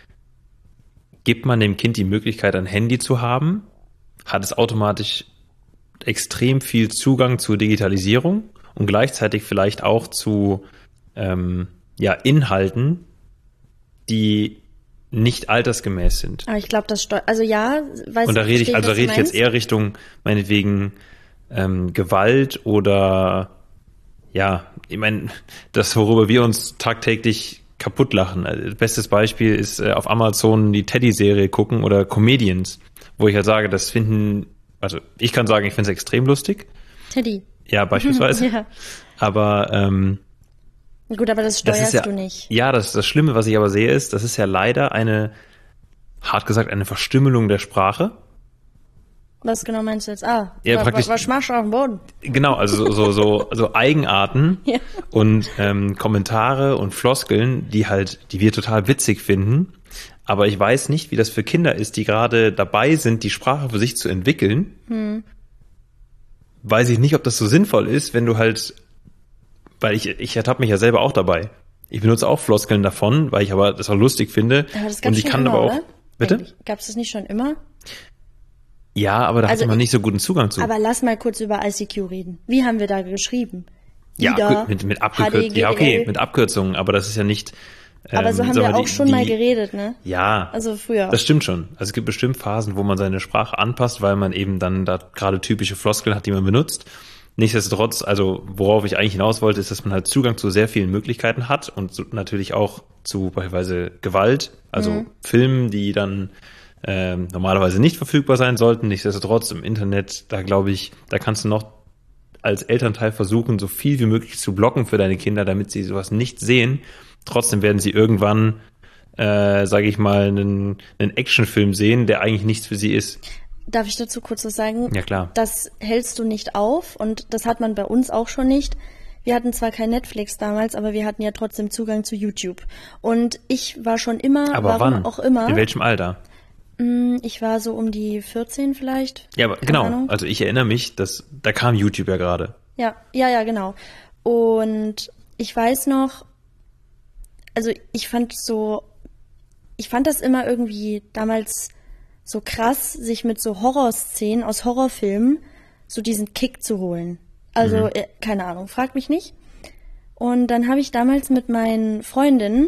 gibt man dem Kind die Möglichkeit, ein Handy zu haben, hat es automatisch extrem viel Zugang zur Digitalisierung und gleichzeitig vielleicht auch zu Inhalten, die nicht altersgemäß sind. Aber ich glaube, also ja, weiß Und da rede verstehe ich, was du jetzt meinst. eher Richtung, meinetwegen, Gewalt oder, ja, ich meine, das, worüber wir uns tagtäglich kaputt lachen. Also, bestes Beispiel ist auf Amazon die Teddy-Serie gucken oder Comedians, wo ich halt sage, also ich kann sagen, ich finde es extrem lustig. Teddy. Ja, beispielsweise. Ja. Aber Gut, aber das das ist steuerst ja, du nicht. ja, das Schlimme, was ich aber sehe, ist, das ist ja leider hart gesagt, eine Verstümmelung der Sprache. Was genau meinst du jetzt? Ja, praktisch. Was machst du auf dem Boden? Genau, also so Eigenarten Ja. und Kommentare und Floskeln, die wir total witzig finden. Aber ich weiß nicht, wie das für Kinder ist, die gerade dabei sind, die Sprache für sich zu entwickeln. Weiß ich nicht, ob das so sinnvoll ist, wenn du halt, weil ich ertappe mich ja selber auch dabei. Ich benutze auch Floskeln davon, weil ich aber das auch lustig finde. Aber das Und gab's ich schon kann immer, aber auch. oder? Bitte? Gab es das nicht schon immer? Ja, aber da Also hatte man nicht so guten Zugang zu. Aber lass mal kurz über ICQ reden. Wie haben wir da geschrieben? Ja, Ida, mit Abkürzungen. Ja, okay, mit Abkürzungen, aber das ist ja nicht. Aber so haben wir auch schon mal geredet, ne? Ja. Also früher. Das stimmt schon. Also es gibt bestimmt Phasen, wo man seine Sprache anpasst, weil man eben dann da gerade typische Floskeln hat, die man benutzt. Nichtsdestotrotz, also worauf ich eigentlich hinaus wollte, ist, dass man halt Zugang zu sehr vielen Möglichkeiten hat und so, natürlich auch zu beispielsweise Gewalt, also Filmen, die dann normalerweise nicht verfügbar sein sollten. Nichtsdestotrotz im Internet, da glaube ich, da kannst du noch als Elternteil versuchen, so viel wie möglich zu blocken für deine Kinder, damit sie sowas nicht sehen. Trotzdem werden sie irgendwann, sage ich mal, einen Actionfilm sehen, der eigentlich nichts für sie ist. Darf ich dazu kurz was sagen? Ja, klar. Das hältst du nicht auf und das hat man bei uns auch schon nicht. Wir hatten zwar kein Netflix damals, aber wir hatten ja trotzdem Zugang zu YouTube. Und ich war schon immer, Aber warum wann? auch immer. In welchem Alter? Ich war so um die 14 vielleicht. Ja, aber Keine genau. Ahnung. Also ich erinnere mich, da kam YouTube ja gerade. Ja, genau. Und ich weiß noch, also ich fand das immer irgendwie damals so krass, sich mit so Horrorszenen aus Horrorfilmen so diesen Kick zu holen. Also, keine Ahnung, frag mich nicht. Und dann habe ich damals mit meinen Freundinnen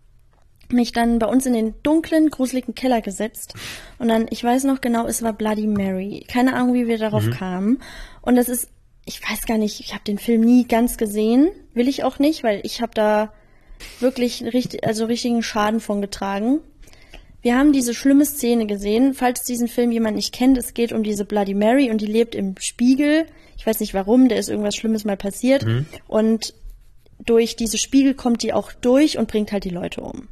mich dann bei uns in den dunklen, gruseligen Keller gesetzt. Und dann, ich weiß noch genau, es war Bloody Mary. Keine Ahnung, wie wir darauf kamen. Und das ist, ich weiß gar nicht, ich habe den Film nie ganz gesehen. Will ich auch nicht, weil ich habe da wirklich richtigen Schaden von getragen. Wir haben diese schlimme Szene gesehen. Falls diesen Film jemand nicht kennt, es geht um diese Bloody Mary und die lebt im Spiegel. Ich weiß nicht warum, da ist irgendwas Schlimmes mal passiert. Und durch diese Spiegel kommt die auch durch und bringt halt die Leute um.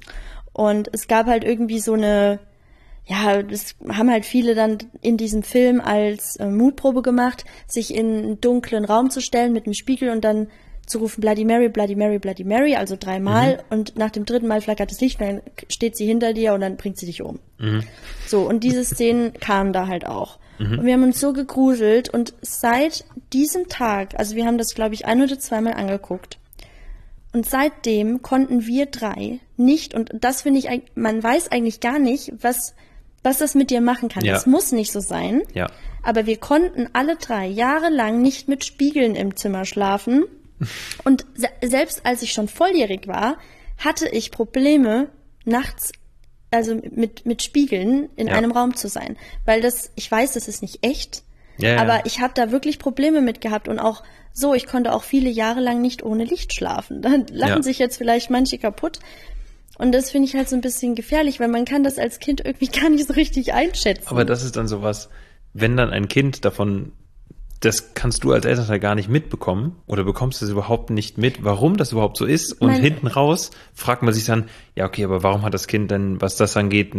Und es gab halt irgendwie so eine, ja, das haben halt viele dann in diesem Film als Mutprobe gemacht, sich in einen dunklen Raum zu stellen mit einem Spiegel und dann zu rufen Bloody Mary, Bloody Mary, Bloody Mary, also 3-mal. Und nach dem 3. Mal flackert das Licht und dann steht sie hinter dir und dann bringt sie dich um. So, und diese Szenen kamen da halt auch. Und wir haben uns so gegruselt und seit diesem Tag, also wir haben das, glaube ich, 1 oder 2 Mal angeguckt. Und seitdem konnten wir 3 nicht, und das finde ich, man weiß eigentlich gar nicht, was das mit dir machen kann. Ja. Das muss nicht so sein. Ja. Aber wir konnten alle 3 jahrelang nicht mit Spiegeln im Zimmer schlafen. Und selbst als ich schon volljährig war, hatte ich Probleme, nachts, also mit Spiegeln in einem Raum zu sein. Weil ich weiß, das ist nicht echt, aber ich habe da wirklich Probleme mit gehabt und auch so, ich konnte auch viele Jahre lang nicht ohne Licht schlafen. Da lachen sich jetzt vielleicht manche kaputt. Und das finde ich halt so ein bisschen gefährlich, weil man kann das als Kind irgendwie gar nicht so richtig einschätzen. Aber das ist dann sowas, wenn dann ein Kind davon, das kannst du als Elternteil gar nicht mitbekommen oder bekommst es überhaupt nicht mit, warum das überhaupt so ist. Und hinten raus fragt man sich dann, ja okay, aber warum hat das Kind denn, was das angeht,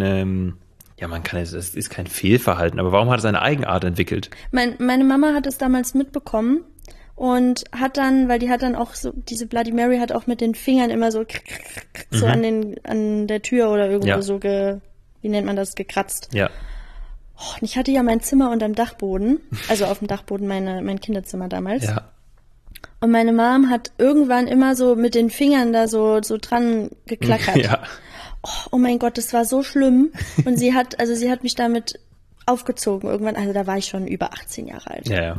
es ist kein Fehlverhalten, aber warum hat es eine Eigenart entwickelt? Meine Mama hat es damals mitbekommen und hat dann, weil die hat dann auch so, diese Bloody Mary hat auch mit den Fingern immer so so an der Tür oder irgendwo so wie nennt man das, gekratzt. Ja. Und ich hatte ja mein Zimmer unterm Dachboden, also auf dem Dachboden mein Kinderzimmer damals. Ja. Und meine Mom hat irgendwann immer so mit den Fingern da so dran geklackert. Ja. Oh mein Gott, das war so schlimm. Und sie hat mich damit aufgezogen irgendwann, also da war ich schon über 18 Jahre alt. Ja.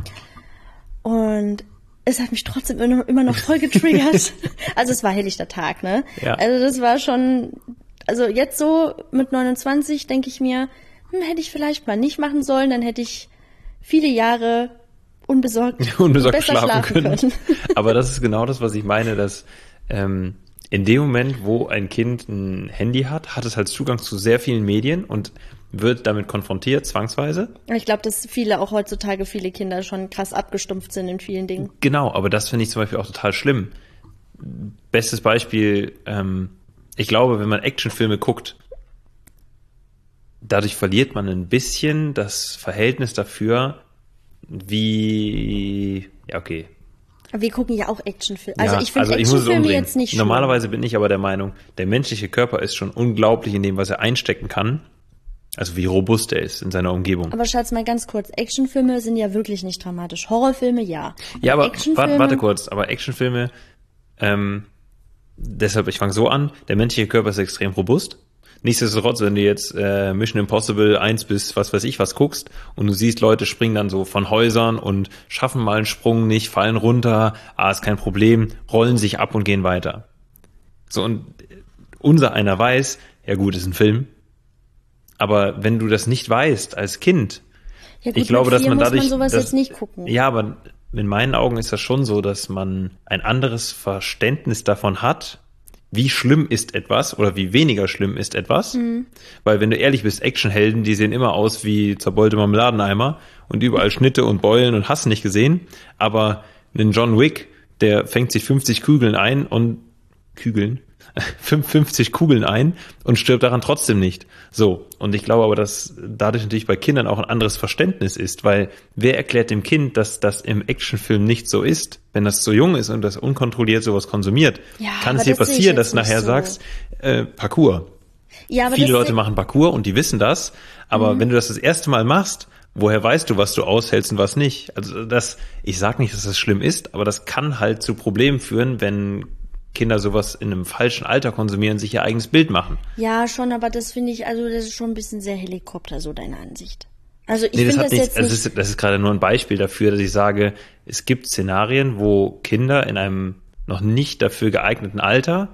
Und es hat mich trotzdem immer noch voll getriggert. Also es war helllichter Tag, ne? Ja. Also das war schon Also jetzt so mit 29 denke ich mir, hätte ich vielleicht mal nicht machen sollen, dann hätte ich viele Jahre unbesorgt besser schlafen können. Aber das ist genau das, was ich meine, dass in dem Moment, wo ein Kind ein Handy hat, hat es halt Zugang zu sehr vielen Medien und wird damit konfrontiert, zwangsweise. Ich glaube, dass viele Kinder schon krass abgestumpft sind in vielen Dingen. Genau, aber das finde ich zum Beispiel auch total schlimm. Bestes Beispiel, ich glaube, wenn man Actionfilme guckt, dadurch verliert man ein bisschen das Verhältnis dafür, wie, ja, okay. Wir gucken ja auch Actionfilme. Also ich finde Actionfilme jetzt nicht schlimm. Normalerweise bin ich aber der Meinung, der menschliche Körper ist schon unglaublich in dem, was er einstecken kann. Also wie robust er ist in seiner Umgebung. Aber Schatz, mal ganz kurz, Actionfilme sind ja wirklich nicht dramatisch. Horrorfilme, ja. Ja, aber warte kurz, aber Actionfilme, deshalb, ich fange so an, der menschliche Körper ist extrem robust. Nichtsdestotrotz, wenn du jetzt Mission Impossible 1 bis was weiß ich was guckst und du siehst, Leute springen dann so von Häusern und schaffen mal einen Sprung nicht, fallen runter, ist kein Problem, rollen sich ab und gehen weiter. So, und unser einer weiß, ja gut, ist ein Film, aber wenn du das nicht weißt als Kind, ja gut, ich glaube, dass man dadurch... muss man sowas jetzt nicht gucken. Ja, aber in meinen Augen ist das schon so, dass man ein anderes Verständnis davon hat, wie schlimm ist etwas oder wie weniger schlimm ist etwas. Mhm. Weil wenn du ehrlich bist, Actionhelden, die sehen immer aus wie zerbeulte Marmeladeneimer und überall Schnitte und Beulen und hast nicht gesehen. Aber ein John Wick, der fängt sich 50 Kugeln ein und 50 Kugeln ein und stirbt daran trotzdem nicht. So. Und ich glaube aber, dass dadurch natürlich bei Kindern auch ein anderes Verständnis ist, weil wer erklärt dem Kind, dass das im Actionfilm nicht so ist? Wenn das so jung ist und das unkontrolliert sowas konsumiert, ja, kann es dir passieren, dass du nachher sagst, Parkour. Ja, aber viele Leute machen Parkour und die wissen das, aber wenn du das erste Mal machst, woher weißt du, was du aushältst und was nicht? Also ich sag nicht, dass das schlimm ist, aber das kann halt zu Problemen führen, wenn Kinder sowas in einem falschen Alter konsumieren, sich ihr eigenes Bild machen. Ja, schon, aber das finde ich, also das ist schon ein bisschen sehr Helikopter, so deine Ansicht. Also ich finde das jetzt nicht... Das ist gerade nur ein Beispiel dafür, dass ich sage, es gibt Szenarien, wo Kinder in einem noch nicht dafür geeigneten Alter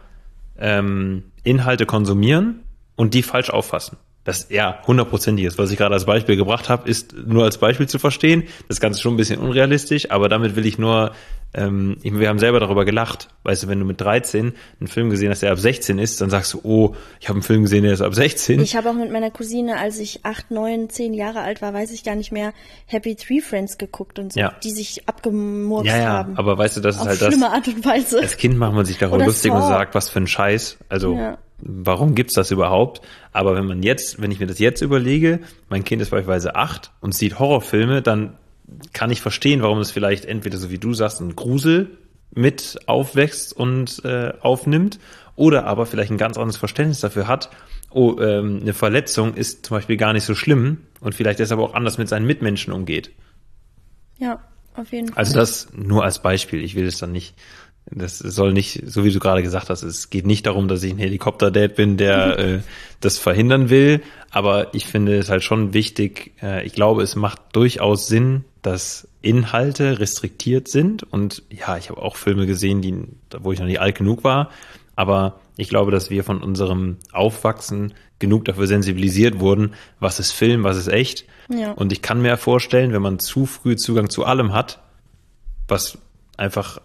Inhalte konsumieren und die falsch auffassen. Das ja 100%ig ist. Was ich gerade als Beispiel gebracht habe, ist nur als Beispiel zu verstehen. Das Ganze ist schon ein bisschen unrealistisch, aber damit will ich nur, wir haben selber darüber gelacht. Weißt du, wenn du mit 13 einen Film gesehen hast, der ab 16 ist, dann sagst du, oh, ich habe einen Film gesehen, der ist ab 16. Ich habe auch mit meiner Cousine, als ich 8, 9, 10 Jahre alt war, weiß ich gar nicht mehr, Happy Tree Friends geguckt und so, ja. Die sich abgemurkst haben. Ja, aber weißt du, das ist auf halt das. Schlimme Art und Weise. Als Kind macht man sich darüber lustig und sagt, was für ein Scheiß. Also, warum gibt's das überhaupt? Aber wenn ich mir das jetzt überlege, mein Kind ist beispielsweise 8 und sieht Horrorfilme, dann kann ich verstehen, warum es vielleicht entweder, so wie du sagst, ein Grusel mit aufwächst und aufnimmt oder aber vielleicht ein ganz anderes Verständnis dafür hat, eine Verletzung ist zum Beispiel gar nicht so schlimm und vielleicht deshalb auch anders mit seinen Mitmenschen umgeht. Ja, auf jeden Fall. Also das nur als Beispiel. Ich will es dann nicht... Das soll nicht, so wie du gerade gesagt hast, es geht nicht darum, dass ich ein Helikopter-Dad bin, der das verhindern will, aber ich finde es halt schon wichtig, ich glaube, es macht durchaus Sinn, dass Inhalte restriktiert sind und ja, ich habe auch Filme gesehen, wo ich noch nicht alt genug war, aber ich glaube, dass wir von unserem Aufwachsen genug dafür sensibilisiert wurden, was ist Film, was ist echt. Ja. Und ich kann mir vorstellen, wenn man zu früh Zugang zu allem hat, was einfach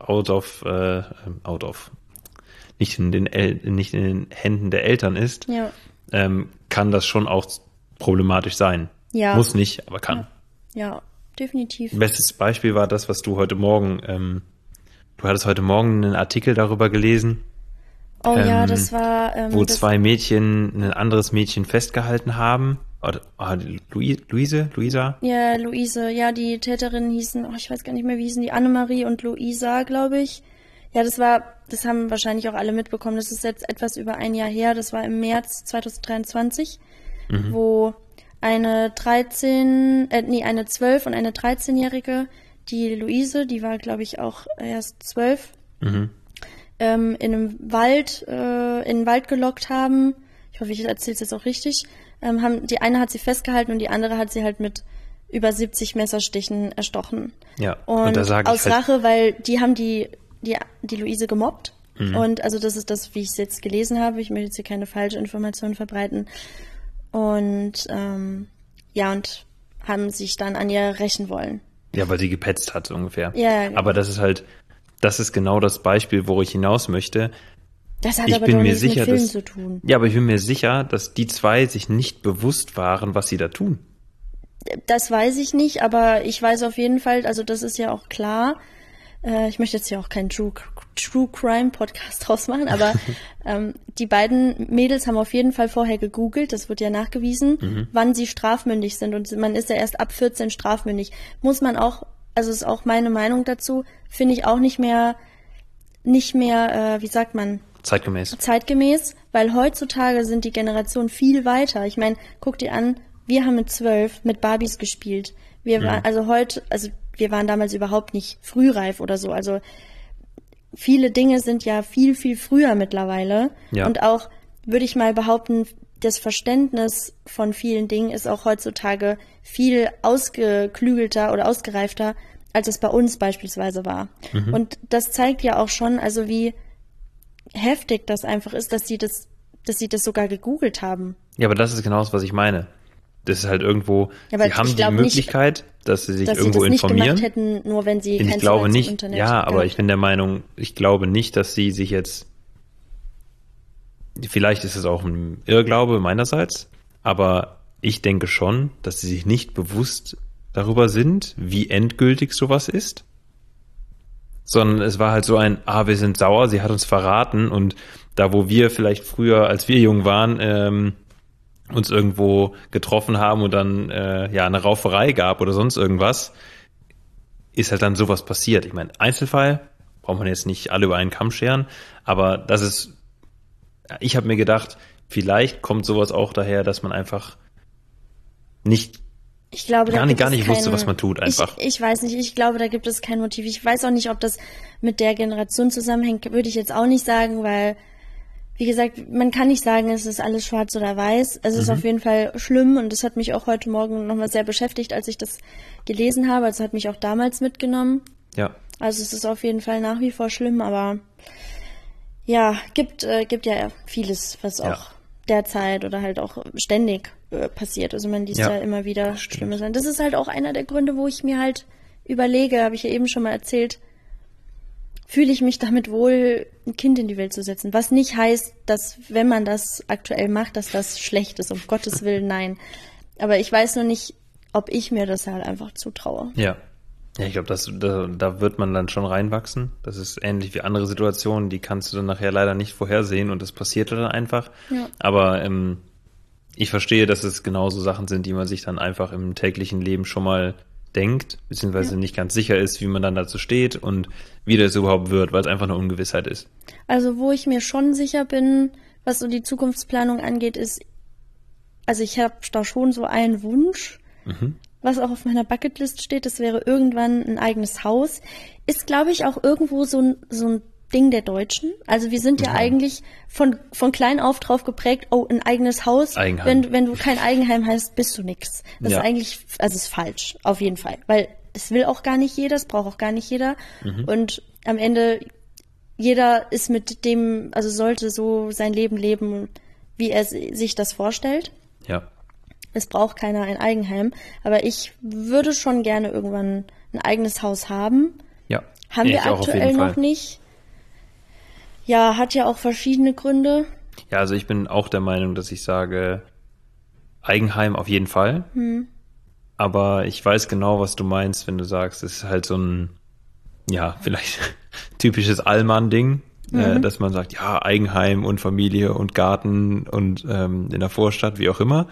nicht in den Händen der Eltern ist, kann das schon auch problematisch sein. Ja. Muss nicht, aber kann. Ja, definitiv. Bestes Beispiel war das, was du heute Morgen, du hattest heute Morgen einen Artikel darüber gelesen. Oh ja, das war... wo zwei Mädchen ein anderes Mädchen festgehalten haben. Luisa? Ja, Luise. Ja, die Täterinnen hießen, ich weiß gar nicht mehr, wie hießen die, Annemarie und Luisa, glaube ich. Ja, das haben wahrscheinlich auch alle mitbekommen. Das ist jetzt etwas über ein Jahr her. Das war im März 2023, wo eine 12 und eine 13-Jährige, die Luise, die war, glaube ich, auch erst 12, in einem Wald, in den Wald gelockt haben. Ich hoffe, ich erzähle es jetzt auch richtig. Die eine hat sie festgehalten und die andere hat sie halt mit über 70 Messerstichen erstochen. Ja, und da sage ich aus Rache, weil die haben die Luise gemobbt Und also das ist das, wie ich es jetzt gelesen habe. Ich möchte jetzt hier keine falsche Information verbreiten. Und und haben sich dann an ihr rächen wollen. Ja, weil sie gepetzt hat ungefähr. Ja, genau. Aber das ist genau das Beispiel, wo ich hinaus möchte. Das hat Ich aber bin doch mir nichts sicher, mit Film dass- zu tun. Ja, aber ich bin mir sicher, dass die zwei sich nicht bewusst waren, was sie da tun. Das weiß ich nicht, aber ich weiß auf jeden Fall, also das ist ja auch klar. Ich möchte jetzt hier auch keinen True Crime Podcast draus machen, aber die beiden Mädels haben auf jeden Fall vorher gegoogelt, das wird ja nachgewiesen, wann sie strafmündig sind. Und man ist ja erst ab 14 strafmündig. Muss man auch, also ist auch meine Meinung dazu, finde ich auch nicht mehr, wie sagt man, zeitgemäß, weil heutzutage sind die Generationen viel weiter. Ich meine, guck dir an, wir haben mit 12 mit Barbies gespielt. Wir waren, wir waren damals überhaupt nicht frühreif oder so. Also viele Dinge sind ja viel, viel früher mittlerweile. Ja. Und auch, würde ich mal behaupten, das Verständnis von vielen Dingen ist auch heutzutage viel ausgeklügelter oder ausgereifter, als es bei uns beispielsweise war. Und das zeigt ja auch schon, also wie heftig das einfach ist, dass sie das sogar gegoogelt haben. Ja, aber das ist genau das, was ich meine. Das ist halt irgendwo, Ja, aber sie haben ich die glaube nicht, Möglichkeit, dass sie sich dass irgendwo sie das nicht informieren. gemacht hätten, nur wenn sie Und kein ich glaube Zugang zum nicht, Internet ja, aber gehabt. ich bin der Meinung, ich glaube nicht, dass sie sich jetzt, vielleicht ist es auch ein Irrglaube meinerseits, aber ich denke schon, dass sie sich nicht bewusst darüber sind, wie endgültig sowas ist, sondern es war halt so wir sind sauer, sie hat uns verraten und da, wo wir vielleicht früher, als wir jung waren, uns irgendwo getroffen haben und dann eine Rauferei gab oder sonst irgendwas, ist halt dann sowas passiert. Ich meine, Einzelfall braucht man jetzt nicht alle über einen Kamm scheren, aber ich habe mir gedacht, vielleicht kommt sowas auch daher, dass man einfach nicht Ich glaube, gar da nicht gibt es wusste, kein- was man tut einfach. Ich weiß nicht, ich glaube, da gibt es kein Motiv. Ich weiß auch nicht, ob das mit der Generation zusammenhängt, würde ich jetzt auch nicht sagen, weil, wie gesagt, man kann nicht sagen, es ist alles schwarz oder weiß. Es ist auf jeden Fall schlimm und das hat mich auch heute Morgen nochmal sehr beschäftigt, als ich das gelesen habe. Also hat mich auch damals mitgenommen. Ja, Also es ist auf jeden Fall nach wie vor schlimm, aber ja, gibt ja vieles, was Ja. auch derzeit oder halt auch ständig passiert. Also man liest Ja, ja immer wieder das stimmt. schlimme Sachen. Das ist halt auch einer der Gründe, wo ich mir halt überlege, habe ich ja eben schon mal erzählt, fühle ich mich damit wohl, ein Kind in die Welt zu setzen. Was nicht heißt, dass, wenn man das aktuell macht, dass das schlecht ist. Um Gottes Willen, nein. Aber ich weiß nur nicht, ob ich mir das halt einfach zutraue. ja. Ja, ich glaube, da wird man dann schon reinwachsen. Das ist ähnlich wie andere Situationen, die kannst du dann nachher leider nicht vorhersehen und das passiert dann einfach. Ja. Aber ich verstehe, dass es genauso Sachen sind, die man sich dann einfach im täglichen Leben schon mal denkt, beziehungsweise nicht ganz sicher ist, wie man dann dazu steht und wie das überhaupt wird, weil es einfach eine Ungewissheit ist. Also wo ich mir schon sicher bin, was so die Zukunftsplanung angeht, ist, also ich habe da schon so einen Wunsch, was auch auf meiner Bucketlist steht, das wäre irgendwann ein eigenes Haus. Ist, glaube ich, auch irgendwo so ein Ding der Deutschen. Also wir sind ja eigentlich von klein auf drauf geprägt, ein eigenes Haus. Eigenheim. Wenn du kein Eigenheim hast, bist du nix. Das Ja. ist eigentlich, also ist falsch, auf jeden Fall. Weil das will auch gar nicht jeder, das braucht auch gar nicht jeder. Und am Ende, jeder ist mit dem, also sollte so sein Leben leben, wie er sich das vorstellt. Ja. Es braucht keiner ein Eigenheim. Aber ich würde schon gerne irgendwann ein eigenes Haus haben. Ja. Haben Ich wir auch auf aktuell jeden noch Fall. nicht. Ja, hat ja auch verschiedene Gründe. Ja, also ich bin auch der Meinung, dass ich sage, Eigenheim auf jeden Fall. Aber ich weiß genau, was du meinst, wenn du sagst, es ist halt so ein, ja, vielleicht typisches Allmann-Ding, dass man sagt, ja, Eigenheim und Familie und Garten und in der Vorstadt, wie auch immer.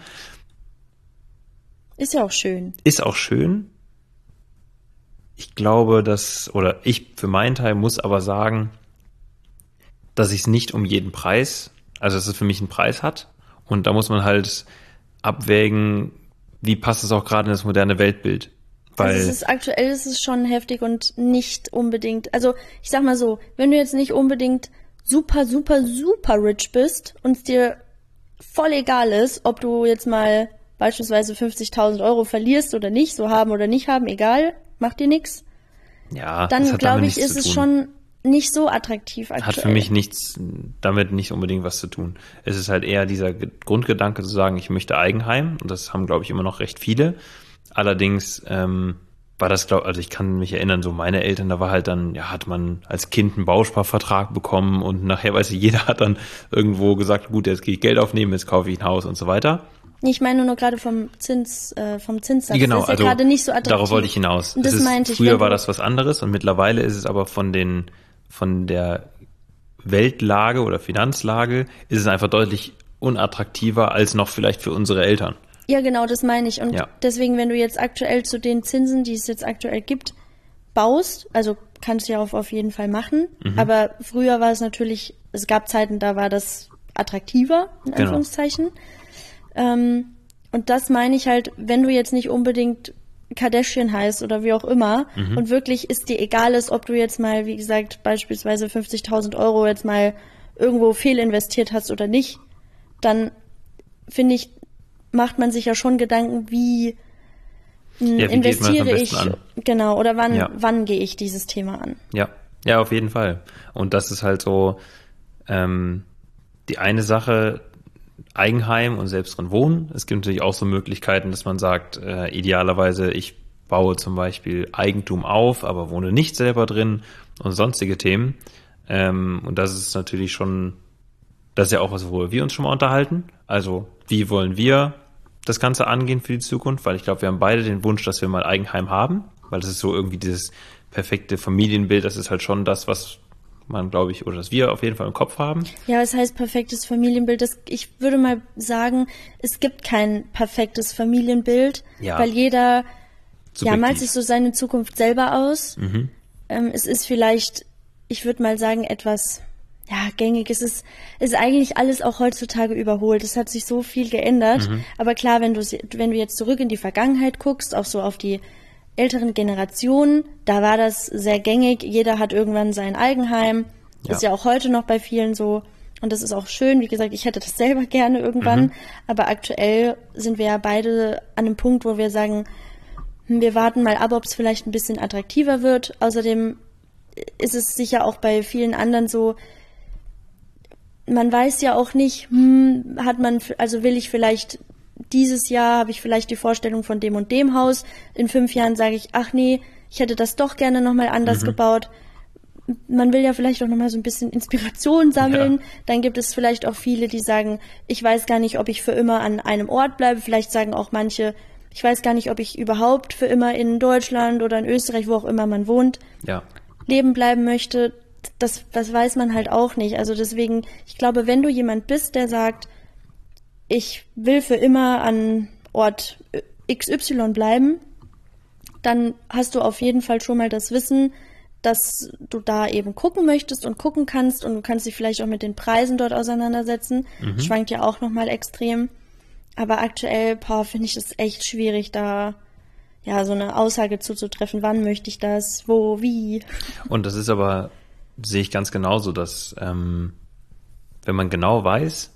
Ist ja auch schön. Ist auch schön. Ich glaube, ich für meinen Teil muss aber sagen, dass ich es nicht um jeden Preis, also dass es für mich einen Preis hat. Und da muss man halt abwägen, wie passt es auch gerade in das moderne Weltbild. Weil Also aktuell ist es schon heftig und nicht unbedingt, also ich sag mal so, wenn du jetzt nicht unbedingt super, super, super rich bist und es dir voll egal ist, ob du jetzt mal beispielsweise 50.000 Euro verlierst oder nicht, so haben oder nicht haben, egal, macht dir nix. ja, das Dann hat damit glaube ich, nichts ist zu es tun. schon nicht so attraktiv aktuell. Hat für mich damit nicht unbedingt was zu tun. Es ist halt eher dieser Grundgedanke zu sagen, ich möchte Eigenheim. Und das haben, glaube ich, immer noch recht viele. Allerdings war das, also ich kann mich erinnern, so meine Eltern, da war halt dann, ja, hat man als Kind einen Bausparvertrag bekommen und nachher, weiß ich, jeder hat dann irgendwo gesagt, gut, jetzt gehe ich Geld aufnehmen, jetzt kaufe ich ein Haus und so weiter. Ich meine nur gerade vom Zinssatz. Genau, das ist ja also gerade nicht so attraktiv. darauf wollte ich hinaus. Und das meinte ich. Früher war das was anderes und mittlerweile ist es aber von der Weltlage oder Finanzlage ist es einfach deutlich unattraktiver als noch vielleicht für unsere Eltern. Ja, genau, das meine ich. Und Ja. deswegen, wenn du jetzt aktuell zu den Zinsen, die es jetzt aktuell gibt, baust, also kannst du ja auf jeden Fall machen. Aber früher war es natürlich, es gab Zeiten, da war das attraktiver, in Anführungszeichen. Und das meine ich halt, wenn du jetzt nicht unbedingt Kardashian heißt oder wie auch immer und wirklich ist dir egal ist, ob du jetzt mal, wie gesagt, beispielsweise 50.000 Euro jetzt mal irgendwo fehlinvestiert hast oder nicht, dann finde ich, macht man sich ja schon Gedanken, wie investiere ich, genau, oder wann gehe ich dieses Thema an? Ja, auf jeden Fall. Und das ist halt so die eine Sache, Eigenheim und selbst drin wohnen. Es gibt natürlich auch so Möglichkeiten, dass man sagt, idealerweise ich baue zum Beispiel Eigentum auf, aber wohne nicht selber drin und sonstige Themen. Und das ist natürlich schon, das ist ja auch was, worüber wir uns schon mal unterhalten. Also wie wollen wir das Ganze angehen für die Zukunft? Weil ich glaube, wir haben beide den Wunsch, dass wir mal Eigenheim haben, weil das ist so irgendwie dieses perfekte Familienbild. Das ist halt schon das, was man, glaube ich, oder dass wir auf jeden Fall im Kopf haben. Ja, es heißt perfektes Familienbild. Ich würde mal sagen, es gibt kein perfektes Familienbild, weil jeder malt sich so seine Zukunft selber aus. Es ist vielleicht, ich würde mal sagen, etwas gängig. Es ist eigentlich alles auch heutzutage überholt. Es hat sich so viel geändert. Aber klar, wenn du jetzt zurück in die Vergangenheit guckst, auch so auf die älteren Generationen, da war das sehr gängig. Jeder hat irgendwann sein Eigenheim. Ist ja auch heute noch bei vielen so. Und das ist auch schön. Wie gesagt, ich hätte das selber gerne irgendwann. Aber aktuell sind wir ja beide an einem Punkt, wo wir sagen, wir warten mal ab, ob es vielleicht ein bisschen attraktiver wird. Außerdem ist es sicher auch bei vielen anderen so, man weiß ja auch nicht, will ich vielleicht dieses Jahr, habe ich vielleicht die Vorstellung von dem und dem Haus. In 5 Jahren sage ich, ach nee, ich hätte das doch gerne nochmal anders gebaut. Man will ja vielleicht auch nochmal so ein bisschen Inspiration sammeln. Dann gibt es vielleicht auch viele, die sagen, ich weiß gar nicht, ob ich für immer an einem Ort bleibe. Vielleicht sagen auch manche, ich weiß gar nicht, ob ich überhaupt für immer in Deutschland oder in Österreich, wo auch immer man wohnt, leben bleiben möchte. Das weiß man halt auch nicht. Also deswegen, ich glaube, wenn du jemand bist, der sagt, ich will für immer an Ort XY bleiben, dann hast du auf jeden Fall schon mal das Wissen, dass du da eben gucken möchtest und gucken kannst und du kannst dich vielleicht auch mit den Preisen dort auseinandersetzen. Schwankt ja auch nochmal extrem. Aber aktuell, finde ich das echt schwierig, da so eine Aussage zuzutreffen. Wann möchte ich das? Wo? Wie? Und das ist aber, sehe ich ganz genauso, dass wenn man genau weiß,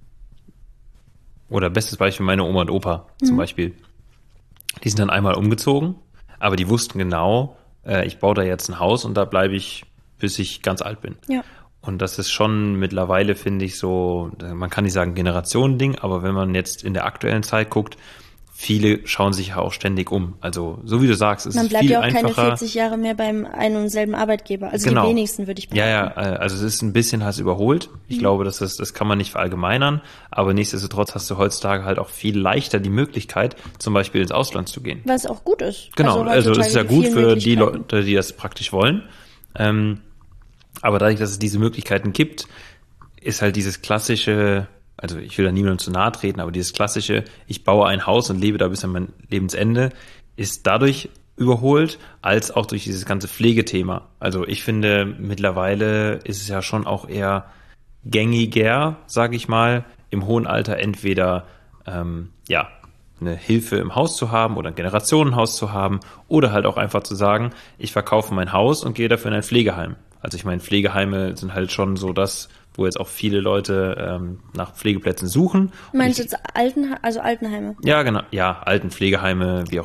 oder bestes Beispiel meine Oma und Opa zum Beispiel, die sind dann einmal umgezogen, aber die wussten genau, ich baue da jetzt ein Haus und da bleibe ich, bis ich ganz alt bin. Ja. Und das ist schon mittlerweile, finde ich, so, man kann nicht sagen Generationending, aber wenn man jetzt in der aktuellen Zeit guckt, viele schauen sich ja auch ständig um. Also, so wie du sagst, es ist viel einfacher. Man bleibt ja auch keine 40 Jahre mehr beim einen und selben Arbeitgeber. Also die wenigsten, würde ich behaupten. Ja, also es ist ein bisschen überholt. Ich glaube, das kann man nicht verallgemeinern. Aber nichtsdestotrotz hast du heutzutage halt auch viel leichter die Möglichkeit, zum Beispiel ins Ausland zu gehen. Was auch gut ist. Genau, also das ist ja gut für die Leute, die das praktisch wollen. Aber dadurch, dass es diese Möglichkeiten gibt, ist halt dieses klassische, also ich will da niemandem zu nahe treten, aber dieses klassische, ich baue ein Haus und lebe da bis an mein Lebensende, ist dadurch überholt, als auch durch dieses ganze Pflegethema. Also ich finde, mittlerweile ist es ja schon auch eher gängiger, sage ich mal, im hohen Alter entweder eine Hilfe im Haus zu haben oder ein Generationenhaus zu haben oder halt auch einfach zu sagen, ich verkaufe mein Haus und gehe dafür in ein Pflegeheim. Also ich meine, Pflegeheime sind halt schon so das, wo jetzt auch viele Leute nach Pflegeplätzen suchen. Meinst du jetzt Altenheime? Ja, genau. Ja, Altenpflegeheime, wie auch immer.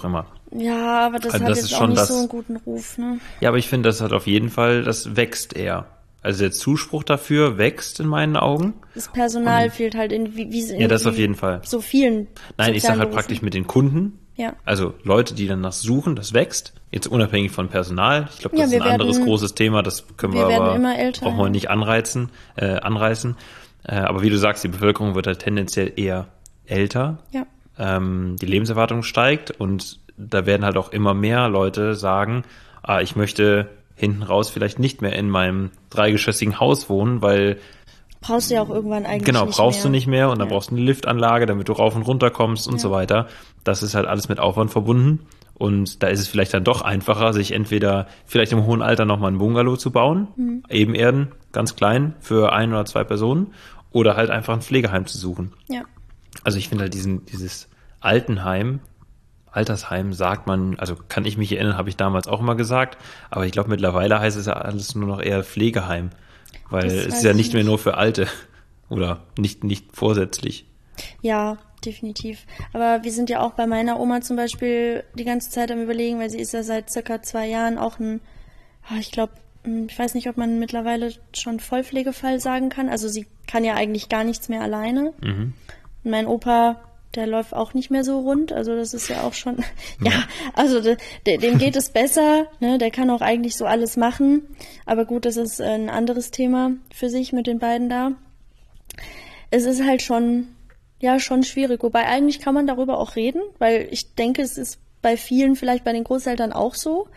Ja, aber das Also hat das jetzt ist auch schon nicht das, so einen guten Ruf, ne? ja, aber ich finde, das hat auf jeden Fall, das wächst eher. Also der Zuspruch dafür wächst in meinen Augen. Das Personal Und fehlt halt wie ja, das auf jeden Fall. so vielen Nein, ich sage sozialen halt Berufen. praktisch mit den Kunden. Ja. Also Leute, die danach suchen, das wächst. Jetzt unabhängig von Personal. Ich glaube, das Ja, ist wir ein anderes werden- großes Thema. Das können wir wir werden aber, immer älter, brauchen wir ja. nicht anreißen. Aber wie du sagst, die Bevölkerung wird halt tendenziell eher älter. Ja. Die Lebenserwartung steigt und da werden halt auch immer mehr Leute sagen, ich möchte hinten raus vielleicht nicht mehr in meinem dreigeschossigen Haus wohnen, weil Brauchst du ja auch irgendwann eigentlich genau, nicht brauchst mehr. du nicht mehr und dann Ja. brauchst du eine Liftanlage, damit du rauf und runter kommst und so weiter. Das ist halt alles mit Aufwand verbunden und da ist es vielleicht dann doch einfacher, sich entweder vielleicht im hohen Alter nochmal ein Bungalow zu bauen, Ebenerden, ganz klein, für 1 oder 2 Personen oder halt einfach ein Pflegeheim zu suchen. Ja. Also ich finde halt dieses Altersheim sagt man, also kann ich mich erinnern, habe ich damals auch immer gesagt, aber ich glaube mittlerweile heißt es ja alles nur noch eher Pflegeheim, weil Das es ist weiß ja ich nicht mehr nicht. nur für Alte oder nicht vorsätzlich. Ja, definitiv. Aber wir sind ja auch bei meiner Oma zum Beispiel die ganze Zeit am Überlegen, weil sie ist ja seit circa 2 Jahren auch ich glaube, ich weiß nicht, ob man mittlerweile schon Vollpflegefall sagen kann. Also sie kann ja eigentlich gar nichts mehr alleine. Und mein Opa, der läuft auch nicht mehr so rund. Also das ist ja auch schon, ja, also dem geht es besser. Ne? Der kann auch eigentlich so alles machen. Aber gut, das ist ein anderes Thema für sich mit den beiden da. Es ist halt schon schwierig. Wobei eigentlich kann man darüber auch reden, weil ich denke, es ist bei vielen, vielleicht bei den Großeltern auch so.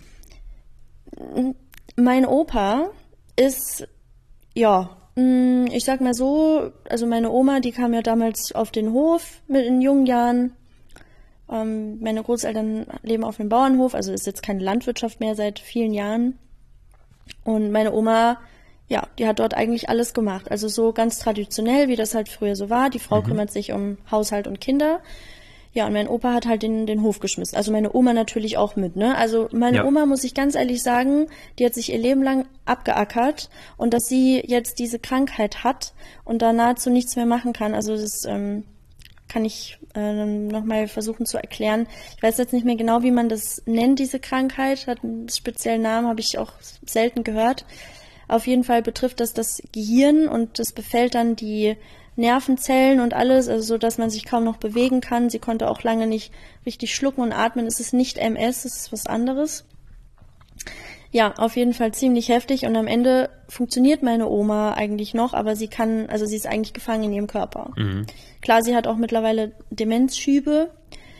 Mein Opa ist, ich sag mal so, also meine Oma, die kam ja damals auf den Hof in jungen Jahren. Meine Großeltern leben auf einem Bauernhof, also ist jetzt keine Landwirtschaft mehr seit vielen Jahren. Und meine Oma, ja, die hat dort eigentlich alles gemacht. Also so ganz traditionell, wie das halt früher so war. Die Frau kümmert sich um Haushalt und Kinder. Ja, und mein Opa hat halt den Hof geschmissen. Also meine Oma natürlich auch mit, ne? Also meine Oma, muss ich ganz ehrlich sagen, die hat sich ihr Leben lang abgeackert und dass sie jetzt diese Krankheit hat und da nahezu nichts mehr machen kann. Also das kann ich nochmal versuchen zu erklären. Ich weiß jetzt nicht mehr genau, wie man das nennt, diese Krankheit. Hat einen speziellen Namen, habe ich auch selten gehört. Auf jeden Fall betrifft das Gehirn und das befällt dann die Nervenzellen und alles, also so, dass man sich kaum noch bewegen kann. Sie konnte auch lange nicht richtig schlucken und atmen. Es ist nicht MS, es ist was anderes. Ja, auf jeden Fall ziemlich heftig und am Ende funktioniert meine Oma eigentlich noch, aber sie ist eigentlich gefangen in ihrem Körper. Klar, sie hat auch mittlerweile Demenzschübe,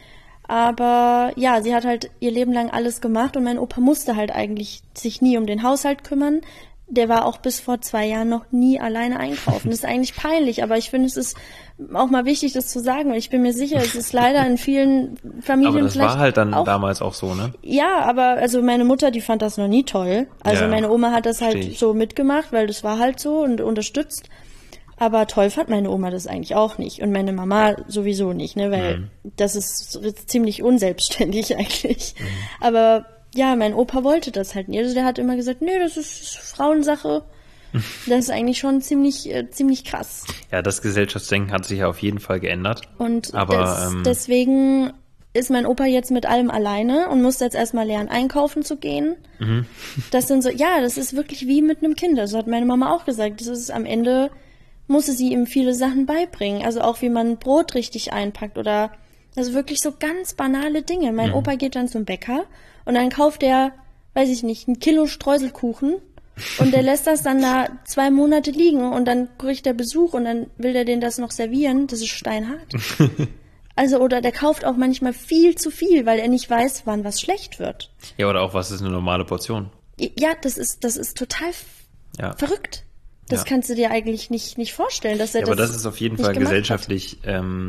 aber ja, sie hat halt ihr Leben lang alles gemacht und mein Opa musste halt eigentlich sich nie um den Haushalt kümmern. Der war auch bis vor 2 Jahren noch nie alleine einkaufen. Das ist eigentlich peinlich, aber ich finde, es ist auch mal wichtig, das zu sagen, weil ich bin mir sicher, es ist leider in vielen Familien Aber das vielleicht war halt dann auch, damals auch so, ne? ja, aber also meine Mutter, die fand das noch nie toll. Also Ja, meine Oma hat das versteh halt ich. so mitgemacht, weil das war halt so und unterstützt. Aber toll fand meine Oma das eigentlich auch nicht. Und meine Mama sowieso nicht, ne, weil das ist ziemlich unselbstständig eigentlich. Aber ja, mein Opa wollte das halt nicht. Also der hat immer gesagt, nee, das ist Frauensache. Das ist eigentlich schon ziemlich krass. Ja, das Gesellschaftsdenken hat sich ja auf jeden Fall geändert. Und Aber deswegen ist mein Opa jetzt mit allem alleine und muss jetzt erstmal lernen, einkaufen zu gehen. Das sind so, ja, das ist wirklich wie mit einem Kind. Das hat meine Mama auch gesagt. Das ist am Ende, musste sie ihm viele Sachen beibringen. Also auch wie man Brot richtig einpackt oder, also wirklich so ganz banale Dinge. Mein Opa geht dann zum Bäcker und dann kauft er, weiß ich nicht, 1 Kilo Streuselkuchen und der lässt das dann da 2 Monate liegen und dann kriegt er Besuch und dann will der den das noch servieren. Das ist steinhart. Also, oder der kauft auch manchmal viel zu viel, weil er nicht weiß, wann was schlecht wird. ja, oder auch, was ist eine normale Portion? Ja, das ist total Ja. verrückt. Das Ja. kannst du dir eigentlich nicht vorstellen, dass er Ja, aber das ist auf jeden nicht Fall gemacht hat. gesellschaftlich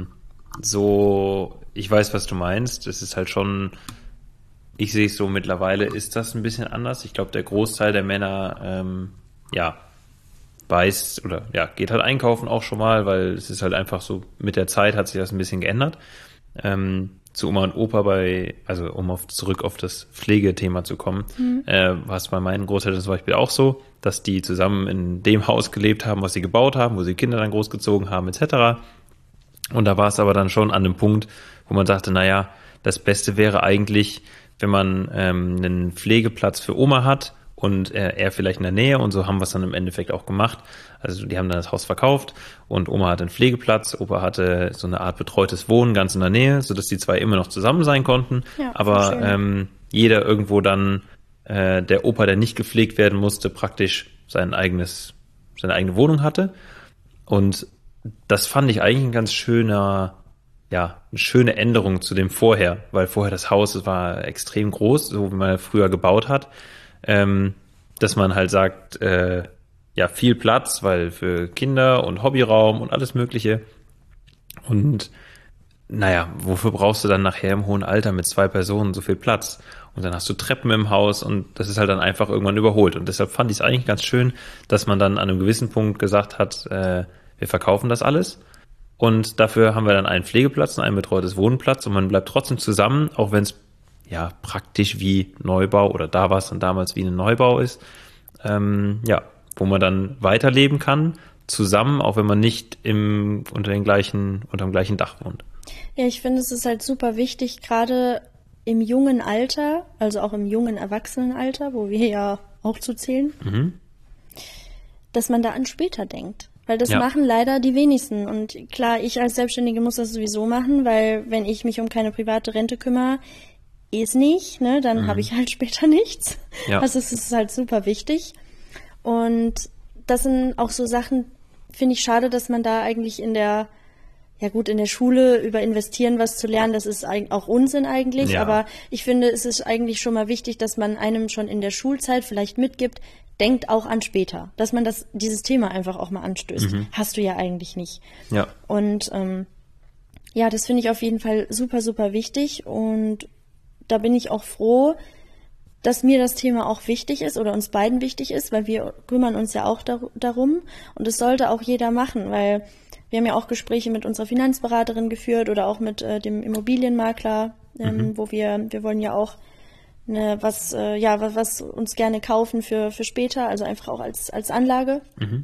so, ich weiß, was du meinst. Es ist halt schon, ich sehe es so, mittlerweile ist das ein bisschen anders. Ich glaube, der Großteil der Männer, weiß oder ja, geht halt einkaufen auch schon mal, weil es ist halt einfach so, mit der Zeit hat sich das ein bisschen geändert. Zu Oma und Opa also um zurück auf das Pflegethema zu kommen, war es bei meinen Großeltern zum Beispiel auch so, dass die zusammen in dem Haus gelebt haben, was sie gebaut haben, wo sie Kinder dann großgezogen haben, etc. Und da war es aber dann schon an dem Punkt, wo man sagte, naja, das Beste wäre eigentlich, wenn man einen Pflegeplatz für Oma hat und er vielleicht in der Nähe, und so haben wir es dann im Endeffekt auch gemacht. Also die haben dann das Haus verkauft und Oma hatte einen Pflegeplatz, Opa hatte so eine Art betreutes Wohnen ganz in der Nähe, sodass die zwei immer noch zusammen sein konnten, Ja, aber jeder irgendwo dann, der Opa, der nicht gepflegt werden musste, praktisch seine eigene Wohnung hatte. Und das fand ich eigentlich ein ganz schöner, ja, eine schöne Änderung zu dem vorher, weil vorher das Haus, das war extrem groß, so wie man früher gebaut hat, dass man halt sagt, ja, viel Platz, weil für Kinder und Hobbyraum und alles Mögliche. Und naja, wofür brauchst du dann nachher im hohen Alter mit 2 Personen so viel Platz? Und dann hast du Treppen im Haus und das ist halt dann einfach irgendwann überholt. Und deshalb fand ich es eigentlich ganz schön, dass man dann an einem gewissen Punkt gesagt hat, wir verkaufen das alles. Und dafür haben wir dann einen Pflegeplatz und einen betreutes Wohnplatz und man bleibt trotzdem zusammen, auch wenn es ja praktisch wie Neubau oder da war es dann damals wie ein Neubau ist. Ja, wo man dann weiterleben kann, zusammen, auch wenn man nicht unter dem gleichen Dach wohnt. Ja, ich finde, es ist halt super wichtig, gerade im jungen Alter, also auch im jungen Erwachsenenalter, wo wir ja auch zu zählen, dass man da an später denkt. Weil das machen leider die wenigsten. Und klar, ich als Selbstständige muss das sowieso machen, weil wenn ich mich um keine private Rente kümmere, ist nicht, ne, dann habe ich halt später nichts. Ja. Also es ist halt super wichtig. Und das sind auch so Sachen, finde ich schade, dass man da eigentlich in der Schule über Investieren was zu lernen, das ist auch Unsinn eigentlich. Ja. Aber ich finde, es ist eigentlich schon mal wichtig, dass man einem schon in der Schulzeit vielleicht mitgibt, denkt auch an später. Dass man dieses Thema einfach auch mal anstößt. Hast du ja eigentlich nicht. Ja. Und ja, das finde ich auf jeden Fall super, super wichtig. Und da bin ich auch froh, dass mir das Thema auch wichtig ist oder uns beiden wichtig ist, weil wir kümmern uns ja auch darum. Und es sollte auch jeder machen, weil wir haben ja auch Gespräche mit unserer Finanzberaterin geführt oder auch mit dem Immobilienmakler, wo wir wollen ja auch was uns gerne kaufen für später, also einfach auch als Anlage.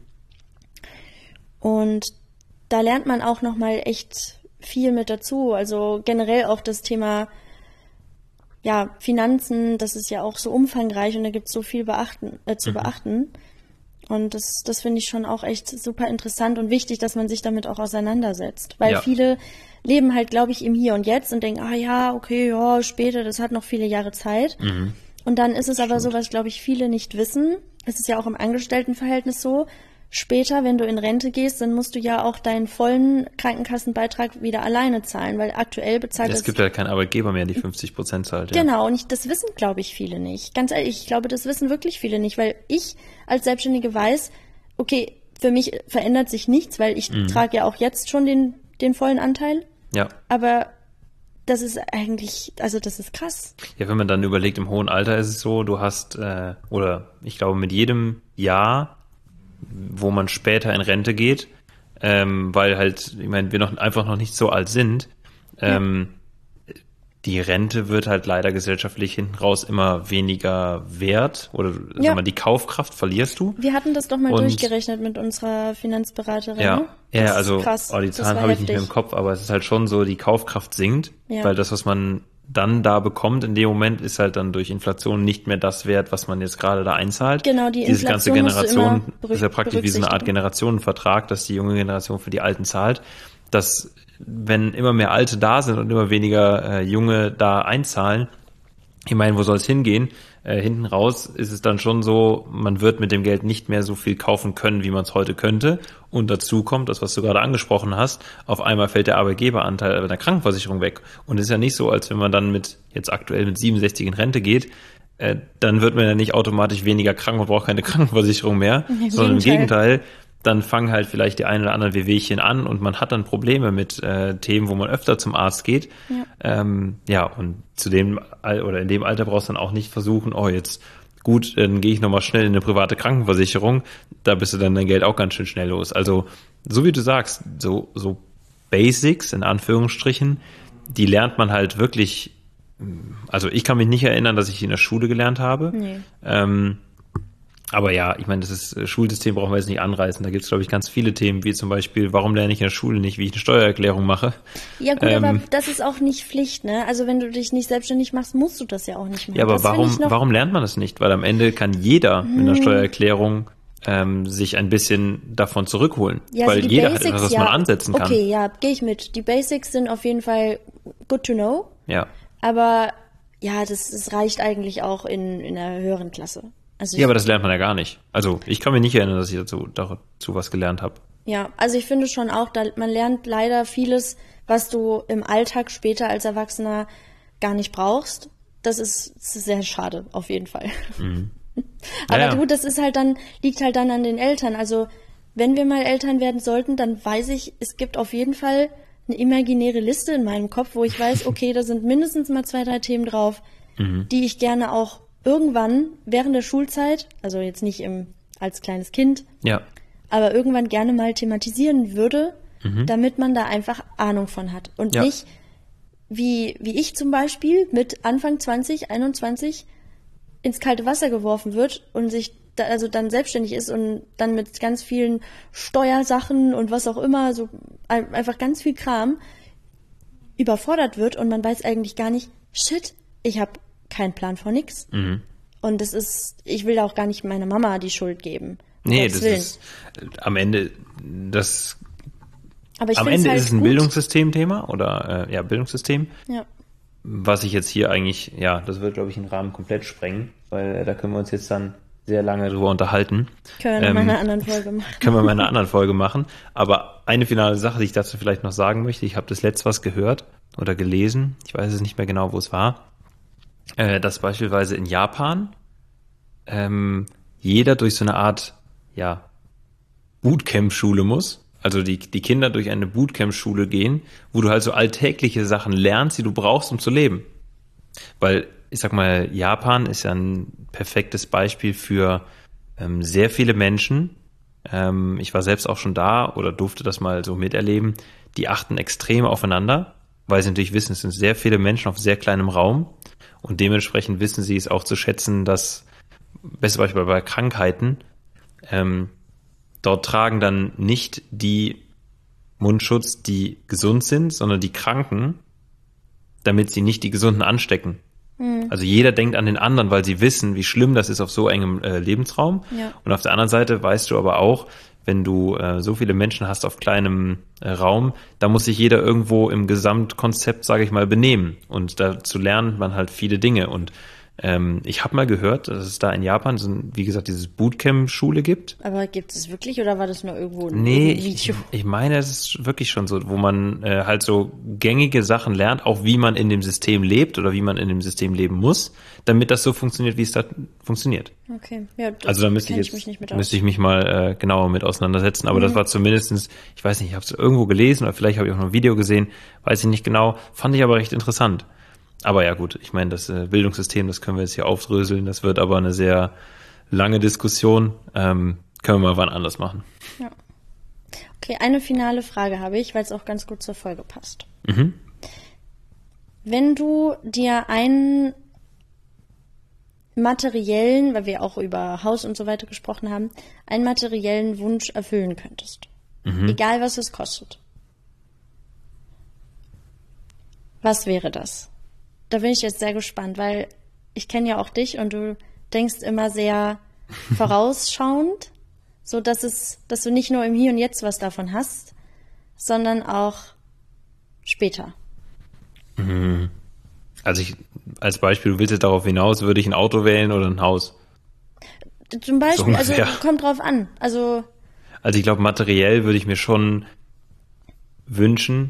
Und da lernt man auch nochmal echt viel mit dazu. Also generell auch das Thema Finanzen, das ist ja auch so umfangreich und da gibt es so viel zu beachten. Und das finde ich schon auch echt super interessant und wichtig, dass man sich damit auch auseinandersetzt. Weil viele leben halt, glaube ich, im Hier und Jetzt und denken, später, das hat noch viele Jahre Zeit. Und dann ist es aber so, was, glaube ich, viele nicht wissen. Es ist ja auch im Angestelltenverhältnis so. Später, wenn du in Rente gehst, dann musst du ja auch deinen vollen Krankenkassenbeitrag wieder alleine zahlen, weil aktuell bezahlt es gibt ja keinen Arbeitgeber mehr, die 50% zahlt. Ja. Genau, und das wissen, glaube ich, viele nicht. Ganz ehrlich, ich glaube, das wissen wirklich viele nicht, weil ich als Selbstständige weiß, okay, für mich verändert sich nichts, weil ich trage ja auch jetzt schon den vollen Anteil. Ja. Aber das ist eigentlich, also das ist krass. Ja, wenn man dann überlegt, im hohen Alter ist es so, du hast, oder ich glaube, mit jedem Jahr, wo man später in Rente geht, weil halt, ich meine, wir einfach noch nicht so alt sind, die Rente wird halt leider gesellschaftlich hinten raus immer weniger wert oder sag mal, die Kaufkraft verlierst du. Wir hatten das doch mal durchgerechnet mit unserer Finanzberaterin. Ja, also die Zahlen habe ich nicht mehr im Kopf, aber es ist halt schon so, die Kaufkraft sinkt, weil das, was man dann da bekommt, in dem Moment ist halt dann durch Inflation nicht mehr das wert, was man jetzt gerade da einzahlt. Genau, die Inflation ganze Generation ist ja praktisch wie so eine Art Generationenvertrag, dass die junge Generation für die Alten zahlt, dass wenn immer mehr Alte da sind und immer weniger Junge da einzahlen, ich meine, wo soll es hingehen? Hinten raus ist es dann schon so, man wird mit dem Geld nicht mehr so viel kaufen können, wie man es heute könnte. Und dazu kommt das, was du gerade angesprochen hast, auf einmal fällt der Arbeitgeberanteil bei der Krankenversicherung weg. Und es ist ja nicht so, als wenn man dann jetzt aktuell mit 67 in Rente geht, dann wird man ja nicht automatisch weniger krank und braucht keine Krankenversicherung mehr, sondern im Gegenteil, dann fangen halt vielleicht die ein oder anderen Wehwehchen an und man hat dann Probleme mit Themen, wo man öfter zum Arzt geht. Ja, und in dem Alter brauchst du dann auch nicht versuchen, jetzt gut, dann gehe ich nochmal schnell in eine private Krankenversicherung. Da bist du dann dein Geld auch ganz schön schnell los. Also, so wie du sagst, so Basics, in Anführungsstrichen, die lernt man halt wirklich. Also ich kann mich nicht erinnern, dass ich die in der Schule gelernt habe. Nee. Aber ja, ich meine, Schulsystem brauchen wir jetzt nicht anreißen. Da gibt es, glaube ich, ganz viele Themen, wie zum Beispiel, warum lerne ich in der Schule nicht, wie ich eine Steuererklärung mache? Ja gut, aber das ist auch nicht Pflicht, ne? Also wenn du dich nicht selbstständig machst, musst du das ja auch nicht machen. Ja, aber warum lernt man das nicht? Weil am Ende kann jeder mit einer Steuererklärung sich ein bisschen davon zurückholen. Ja, weil also jeder Basics, hat etwas, was man ansetzen kann. Okay, ja, gehe ich mit. Die Basics sind auf jeden Fall good to know. Ja. Aber ja, das reicht eigentlich auch in einer höheren Klasse. Also Ja, aber das lernt man ja gar nicht. Also ich kann mich nicht erinnern, dass ich dazu was gelernt habe. Ja, also ich finde schon auch, man lernt leider vieles, was du im Alltag später als Erwachsener gar nicht brauchst. Das ist sehr schade, auf jeden Fall. Mhm. Aber gut, das ist liegt halt dann an den Eltern. Also wenn wir mal Eltern werden sollten, dann weiß ich, es gibt auf jeden Fall eine imaginäre Liste in meinem Kopf, wo ich weiß, okay, da sind mindestens mal 2, 3 Themen drauf, die ich gerne auch irgendwann während der Schulzeit, also jetzt nicht als kleines Kind, aber irgendwann gerne mal thematisieren würde, damit man da einfach Ahnung von hat. Und nicht, wie ich zum Beispiel mit Anfang 20, 21 ins kalte Wasser geworfen wird und sich dann selbstständig ist und dann mit ganz vielen Steuersachen und was auch immer, so einfach ganz viel Kram überfordert wird und man weiß eigentlich gar nicht, shit, ich habe keinen Plan von nix. Und ich will auch gar nicht meiner Mama die Schuld geben. Nee, das ist am Ende aber ich am Ende halt ist es ein gut. Bildungssystem-Thema oder Bildungssystem. Ja. Was ich jetzt hier eigentlich, das wird, glaube ich, den Rahmen komplett sprengen, weil da können wir uns jetzt dann sehr lange drüber unterhalten. Können wir in einer anderen Folge machen. Können wir in einer anderen Folge machen. Aber eine finale Sache, die ich dazu vielleicht noch sagen möchte, ich habe das letzte was gehört oder gelesen, ich weiß es nicht mehr genau, wo es war, dass beispielsweise in Japan jeder durch so eine Art, Bootcamp-Schule muss. Also die Kinder durch eine Bootcamp-Schule gehen, wo du halt so alltägliche Sachen lernst, die du brauchst, um zu leben. Weil, ich sag mal, Japan ist ja ein perfektes Beispiel für sehr viele Menschen. Ich war selbst auch schon da oder durfte das mal so miterleben. Die achten extrem aufeinander, weil sie natürlich wissen, es sind sehr viele Menschen auf sehr kleinem Raum. Und dementsprechend wissen sie es auch zu schätzen, dass, bestes Beispiel bei Krankheiten, dort tragen dann nicht die Mundschutz, die gesund sind, sondern die Kranken, damit sie nicht die Gesunden anstecken. Also jeder denkt an den anderen, weil sie wissen, wie schlimm das ist auf so engem Lebensraum. Ja. Und auf der anderen Seite weißt du aber auch, wenn du so viele Menschen hast auf kleinem Raum, da muss sich jeder irgendwo im Gesamtkonzept, sage ich mal, benehmen. Und dazu lernt man halt viele Dinge. Und ich habe mal gehört, dass es da in Japan, wie gesagt, dieses Bootcamp-Schule gibt. Aber gibt es wirklich oder war das nur irgendwo ein Video? Ich meine, es ist wirklich schon so, wo man halt so gängige Sachen lernt, auch wie man in dem System lebt oder wie man in dem System leben muss, damit das so funktioniert, wie es da funktioniert. Okay, ja, also da müsste ich mich mal genauer mit auseinandersetzen, aber das war zumindestens, ich weiß nicht, ich habe es irgendwo gelesen oder vielleicht habe ich auch noch ein Video gesehen, weiß ich nicht genau, fand ich aber recht interessant. Aber ja gut, ich meine, das Bildungssystem, das können wir jetzt hier aufdröseln, das wird aber eine sehr lange Diskussion, können wir mal wann anders machen. Ja. Okay, eine finale Frage habe ich, weil es auch ganz gut zur Folge passt. Wenn du dir einen materiellen, weil wir auch über Haus und so weiter gesprochen haben, einen materiellen Wunsch erfüllen könntest, egal was es kostet, was wäre das? Da bin ich jetzt sehr gespannt, weil ich kenne ja auch dich und du denkst immer sehr vorausschauend, so dass du nicht nur im Hier und Jetzt was davon hast, sondern auch später. Also als Beispiel, du willst jetzt darauf hinaus, würde ich ein Auto wählen oder ein Haus? Zum Beispiel, So also ungefähr. kommt drauf an. Also ich glaube, materiell würde ich mir schon wünschen,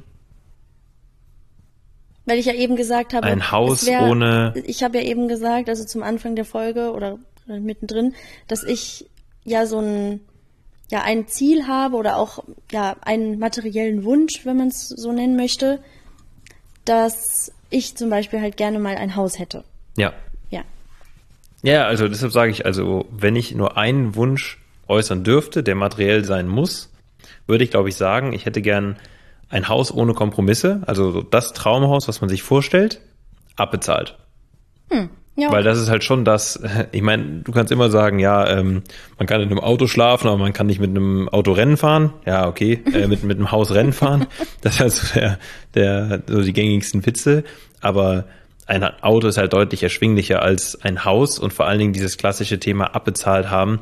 weil ich ja eben gesagt habe, ein Haus ohne... Ich habe ja eben gesagt, also zum Anfang der Folge oder mittendrin, dass ich ja ein Ziel habe oder auch einen materiellen Wunsch, wenn man es so nennen möchte, dass ich zum Beispiel halt gerne mal ein Haus hätte. Ja. Ja. Ja, also deshalb sage ich, also wenn ich nur einen Wunsch äußern dürfte, der materiell sein muss, würde ich, glaube ich, sagen, ich hätte gern ein Haus ohne Kompromisse, also so das Traumhaus, was man sich vorstellt, abbezahlt. Ja. Weil das ist halt schon das, ich meine, du kannst immer sagen, ja, man kann in einem Auto schlafen, aber man kann nicht mit einem Auto Rennen fahren. Ja, okay, mit einem Haus Rennen fahren. Das ist halt so so die gängigsten Witze. Aber ein Auto ist halt deutlich erschwinglicher als ein Haus und vor allen Dingen dieses klassische Thema abbezahlt haben.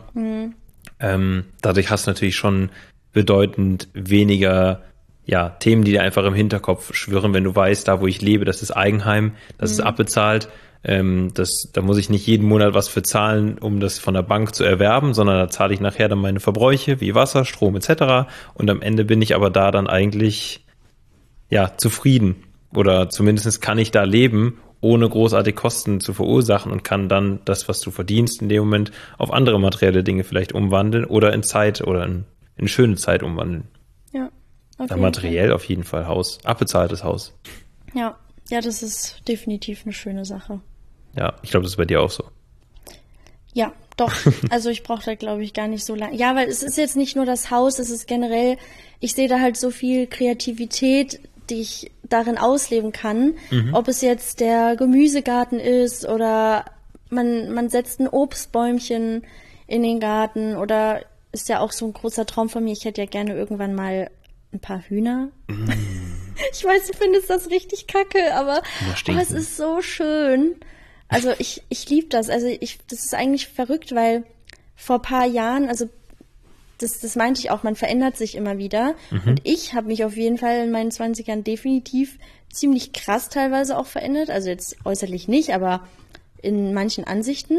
Dadurch hast du natürlich schon bedeutend weniger Themen, die dir einfach im Hinterkopf schwirren, wenn du weißt, da wo ich lebe, das ist Eigenheim, das ist abbezahlt. Da muss ich nicht jeden Monat was für zahlen, um das von der Bank zu erwerben, sondern da zahle ich nachher dann meine Verbräuche wie Wasser, Strom etc. Und am Ende bin ich aber da dann eigentlich zufrieden oder zumindest kann ich da leben, ohne großartig Kosten zu verursachen und kann dann das, was du verdienst, in dem Moment auf andere materielle Dinge vielleicht umwandeln oder in Zeit oder in schöne Zeit umwandeln. Ja. Materiell auf jeden Fall abbezahltes Haus. Ja, das ist definitiv eine schöne Sache. Ja, ich glaube, das ist bei dir auch so. Ja, doch. Also ich brauche da, glaube ich, gar nicht so lange. Ja, weil es ist jetzt nicht nur das Haus, es ist generell, ich sehe da halt so viel Kreativität, die ich darin ausleben kann. Ob es jetzt der Gemüsegarten ist oder man setzt ein Obstbäumchen in den Garten oder ist ja auch so ein großer Traum von mir. Ich hätte ja gerne irgendwann mal ein paar Hühner. Ich weiß, du findest das richtig kacke, aber es ist so schön. Also ich liebe das. Also das ist eigentlich verrückt, weil vor ein paar Jahren, also das meinte ich auch, man verändert sich immer wieder. Und ich habe mich auf jeden Fall in meinen 20ern definitiv ziemlich krass teilweise auch verändert. Also jetzt äußerlich nicht, aber in manchen Ansichten.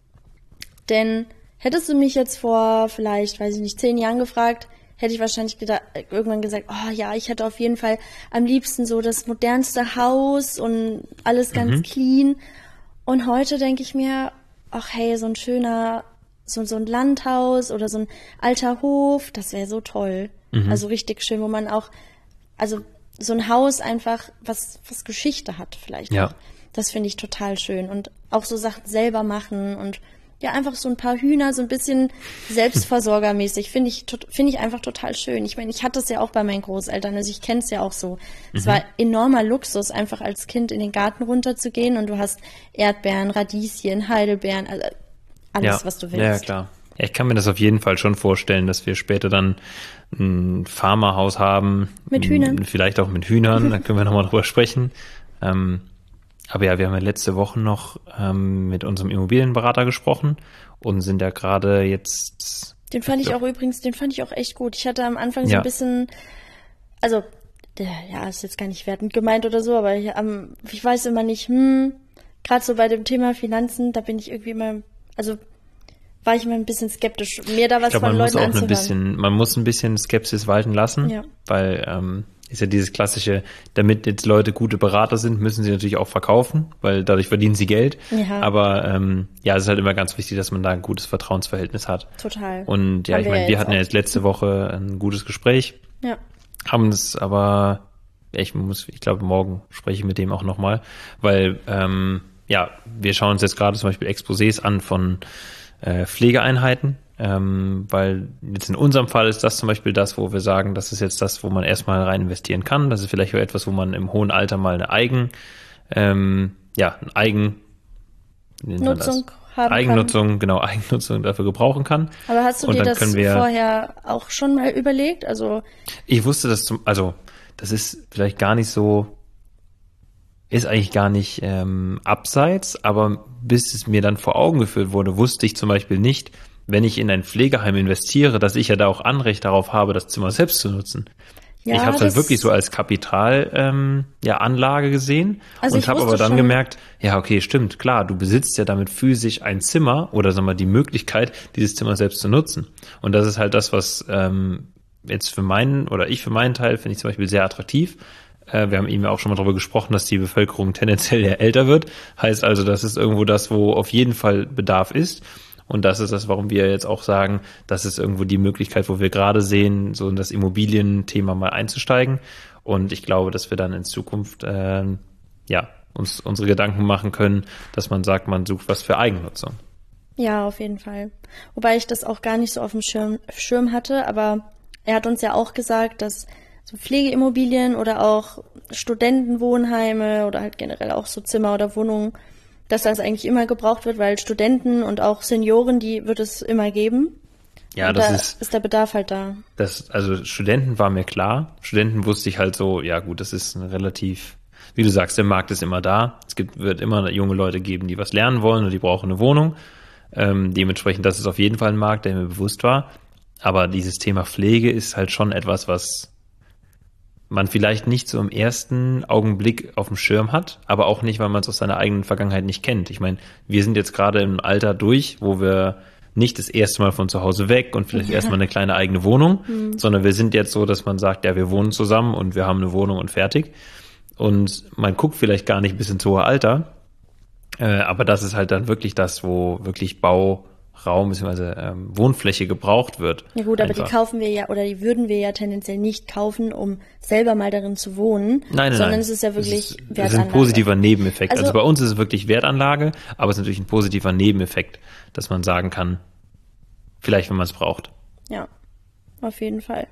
Denn hättest du mich jetzt vor vielleicht, weiß ich nicht, 10 Jahren gefragt, hätte ich wahrscheinlich irgendwann gesagt, oh ja, ich hätte auf jeden Fall am liebsten so das modernste Haus und alles ganz clean. Und heute denke ich mir, ach hey, so ein schöner, so ein Landhaus oder so ein alter Hof, das wäre so toll. Also richtig schön, wo man auch, also so ein Haus einfach, was Geschichte hat vielleicht. Ja. Auch. Das finde ich total schön. Und auch so Sachen selber machen und ja, einfach so ein paar Hühner, so ein bisschen selbstversorgermäßig, finde ich einfach total schön. Ich meine, ich hatte es ja auch bei meinen Großeltern, also ich kenne es ja auch so. Es war enormer Luxus, einfach als Kind in den Garten runterzugehen und du hast Erdbeeren, Radieschen, Heidelbeeren, also alles, was du willst. Ja, klar. Ja, ich kann mir das auf jeden Fall schon vorstellen, dass wir später dann ein Farmerhaus haben. Mit Hühnern. Vielleicht auch mit Hühnern, da können wir nochmal drüber sprechen. Aber ja, wir haben ja letzte Woche noch mit unserem Immobilienberater gesprochen und sind ja gerade jetzt... Den fand ich auch echt gut. Ich hatte am Anfang so ein bisschen, also, ist jetzt gar nicht wertend gemeint oder so, aber ich weiß immer nicht, gerade so bei dem Thema Finanzen, da bin ich irgendwie immer, also war ich immer ein bisschen skeptisch, mir da was von Leuten anzuhören. Man muss ein bisschen Skepsis walten lassen, weil ist ja dieses klassische, damit jetzt Leute gute Berater sind, müssen sie natürlich auch verkaufen, weil dadurch verdienen sie Geld. Ja. Aber es ist halt immer ganz wichtig, dass man da ein gutes Vertrauensverhältnis hat. Total. Und ja, ich meine, wir hatten ja jetzt letzte Woche ein gutes Gespräch, haben das aber, ich glaube, morgen spreche ich mit dem auch nochmal, weil wir schauen uns jetzt gerade zum Beispiel Exposés an von Pflegeeinheiten, weil jetzt in unserem Fall ist das zum Beispiel das, wo wir sagen, das ist jetzt das, wo man erstmal rein investieren kann. Das ist vielleicht auch etwas, wo man im hohen Alter mal eine Eigennutzung dafür gebrauchen kann. Aber hast du dir das vorher auch schon mal überlegt? Also ich wusste das das ist vielleicht gar nicht so, ist eigentlich gar nicht abseits, aber bis es mir dann vor Augen geführt wurde, wusste ich zum Beispiel nicht, wenn ich in ein Pflegeheim investiere, dass ich ja da auch Anrecht darauf habe, das Zimmer selbst zu nutzen. Ja, ich habe es halt wirklich so als Kapitalanlage gesehen und habe aber dann gemerkt, ja, okay, stimmt, klar, du besitzt ja damit physisch ein Zimmer oder sagen wir die Möglichkeit, dieses Zimmer selbst zu nutzen. Und das ist halt das, was jetzt für meinen Teil finde ich zum Beispiel sehr attraktiv. Wir haben eben auch schon mal darüber gesprochen, dass die Bevölkerung tendenziell ja älter wird. Heißt also, das ist irgendwo das, wo auf jeden Fall Bedarf ist. Und das ist das, warum wir jetzt auch sagen, das ist irgendwo die Möglichkeit, wo wir gerade sehen, so in das Immobilienthema mal einzusteigen. Und ich glaube, dass wir dann in Zukunft uns unsere Gedanken machen können, dass man sagt, man sucht was für Eigennutzung. Ja, auf jeden Fall. Wobei ich das auch gar nicht so auf dem Schirm hatte, aber er hat uns ja auch gesagt, dass so Pflegeimmobilien oder auch Studentenwohnheime oder halt generell auch so Zimmer oder Wohnungen, dass das eigentlich immer gebraucht wird, weil Studenten und auch Senioren, die wird es immer geben. Ja, und das ist der Bedarf halt da. Also Studenten war mir klar. Studenten wusste ich halt so, ja gut, das ist ein relativ, wie du sagst, der Markt ist immer da. Wird immer junge Leute geben, die was lernen wollen und die brauchen eine Wohnung. Dementsprechend, das ist auf jeden Fall ein Markt, der mir bewusst war. Aber dieses Thema Pflege ist halt schon etwas, was man vielleicht nicht so im ersten Augenblick auf dem Schirm hat, aber auch nicht, weil man es aus seiner eigenen Vergangenheit nicht kennt. Ich meine, wir sind jetzt gerade im Alter durch, wo wir nicht das erste Mal von zu Hause weg und vielleicht erstmal eine kleine eigene Wohnung, sondern wir sind jetzt so, dass man sagt, ja, wir wohnen zusammen und wir haben eine Wohnung und fertig. Und man guckt vielleicht gar nicht bis ins hohe Alter, aber das ist halt dann wirklich das, wo wirklich Bauraum bzw. Wohnfläche gebraucht wird. Ja gut, aber die kaufen wir ja, oder die würden wir ja tendenziell nicht kaufen, um selber mal darin zu wohnen. Sondern es ist ja wirklich Wertanlage. Das ist ein positiver Nebeneffekt. Also bei uns ist es wirklich Wertanlage, aber es ist natürlich ein positiver Nebeneffekt, dass man sagen kann, vielleicht wenn man es braucht. Ja, auf jeden Fall.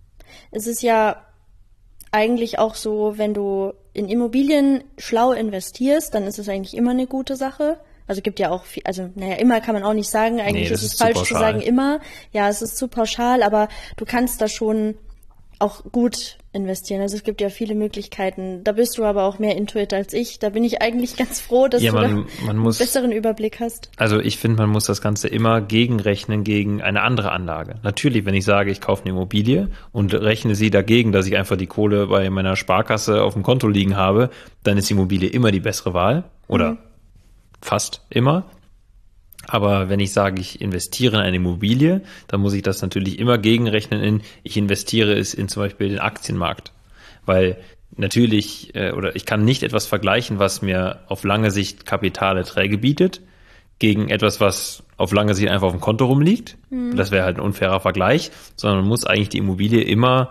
Es ist ja eigentlich auch so, wenn du in Immobilien schlau investierst, dann ist es eigentlich immer eine gute Sache. Also gibt ja auch viel, also immer kann man auch nicht sagen, eigentlich ist es falsch zu sagen immer. Ja, es ist zu pauschal, aber du kannst da schon auch gut investieren. Also es gibt ja viele Möglichkeiten. Da bist du aber auch mehr Intuit als ich. Da bin ich eigentlich ganz froh, dass du einen besseren Überblick hast. Also ich finde, man muss das Ganze immer gegenrechnen gegen eine andere Anlage. Natürlich, wenn ich sage, ich kaufe eine Immobilie und rechne sie dagegen, dass ich einfach die Kohle bei meiner Sparkasse auf dem Konto liegen habe, dann ist die Immobilie immer die bessere Wahl. Oder fast immer. Aber wenn ich sage, ich investiere in eine Immobilie, dann muss ich das natürlich immer gegenrechnen ich investiere es in zum Beispiel den Aktienmarkt. Weil natürlich, oder ich kann nicht etwas vergleichen, was mir auf lange Sicht Kapitalerträge bietet, gegen etwas, was auf lange Sicht einfach auf dem Konto rumliegt. Das wäre halt ein unfairer Vergleich, sondern man muss eigentlich die Immobilie immer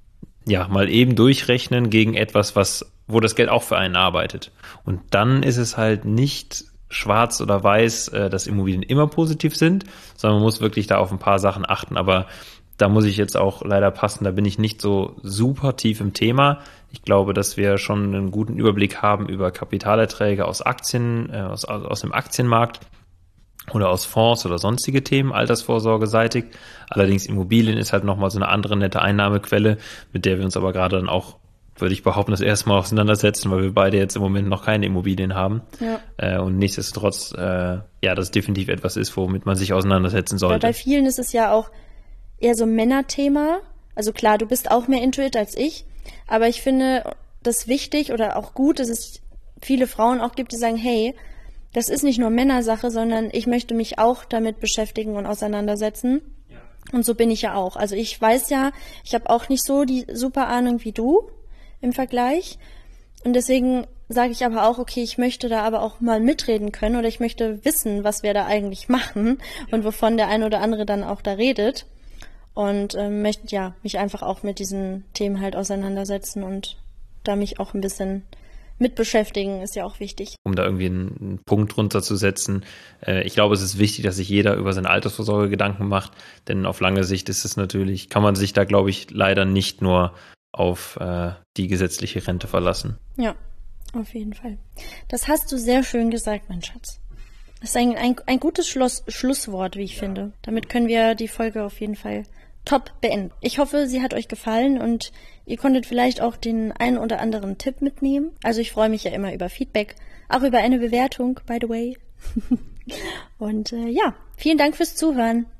mal eben durchrechnen gegen etwas, wo das Geld auch für einen arbeitet. Und dann ist es halt nicht schwarz oder weiß, dass Immobilien immer positiv sind, sondern man muss wirklich da auf ein paar Sachen achten. Aber da muss ich jetzt auch leider passen, da bin ich nicht so super tief im Thema. Ich glaube, dass wir schon einen guten Überblick haben über Kapitalerträge aus Aktien, aus dem Aktienmarkt oder aus Fonds oder sonstige Themen, altersvorsorgeseitig. Allerdings Immobilien ist halt nochmal so eine andere nette Einnahmequelle, mit der wir uns aber gerade dann auch, würde ich behaupten, das erste Mal auseinandersetzen, weil wir beide jetzt im Moment noch keine Immobilien haben. Ja. Und nichtsdestotrotz, das definitiv etwas ist, womit man sich auseinandersetzen sollte. Ja, bei vielen ist es ja auch eher so ein Männerthema. Also klar, du bist auch mehr Intuit als ich, aber ich finde das wichtig oder auch gut, dass es viele Frauen auch gibt, die sagen, hey, das ist nicht nur Männersache, sondern ich möchte mich auch damit beschäftigen und auseinandersetzen. Ja. Und so bin ich ja auch. Also ich weiß ja, ich habe auch nicht so die super Ahnung wie du im Vergleich. Und deswegen sage ich aber auch, okay, ich möchte da aber auch mal mitreden können oder ich möchte wissen, was wir da eigentlich machen und wovon der eine oder andere dann auch da redet. Und möchte mich einfach auch mit diesen Themen halt auseinandersetzen und da mich auch ein bisschen mit beschäftigen, ist ja auch wichtig. Um da irgendwie einen Punkt drunter zu setzen. Ich glaube, es ist wichtig, dass sich jeder über seine Altersvorsorge Gedanken macht, denn auf lange Sicht ist es natürlich, kann man sich da, glaube ich, leider nicht nur auf die gesetzliche Rente verlassen. Ja, auf jeden Fall. Das hast du sehr schön gesagt, mein Schatz. Das ist ein gutes Schlusswort, wie ich finde. Damit können wir die Folge auf jeden Fall top beenden. Ich hoffe, sie hat euch gefallen und ihr konntet vielleicht auch den einen oder anderen Tipp mitnehmen. Also ich freue mich ja immer über Feedback, auch über eine Bewertung, by the way. Und vielen Dank fürs Zuhören.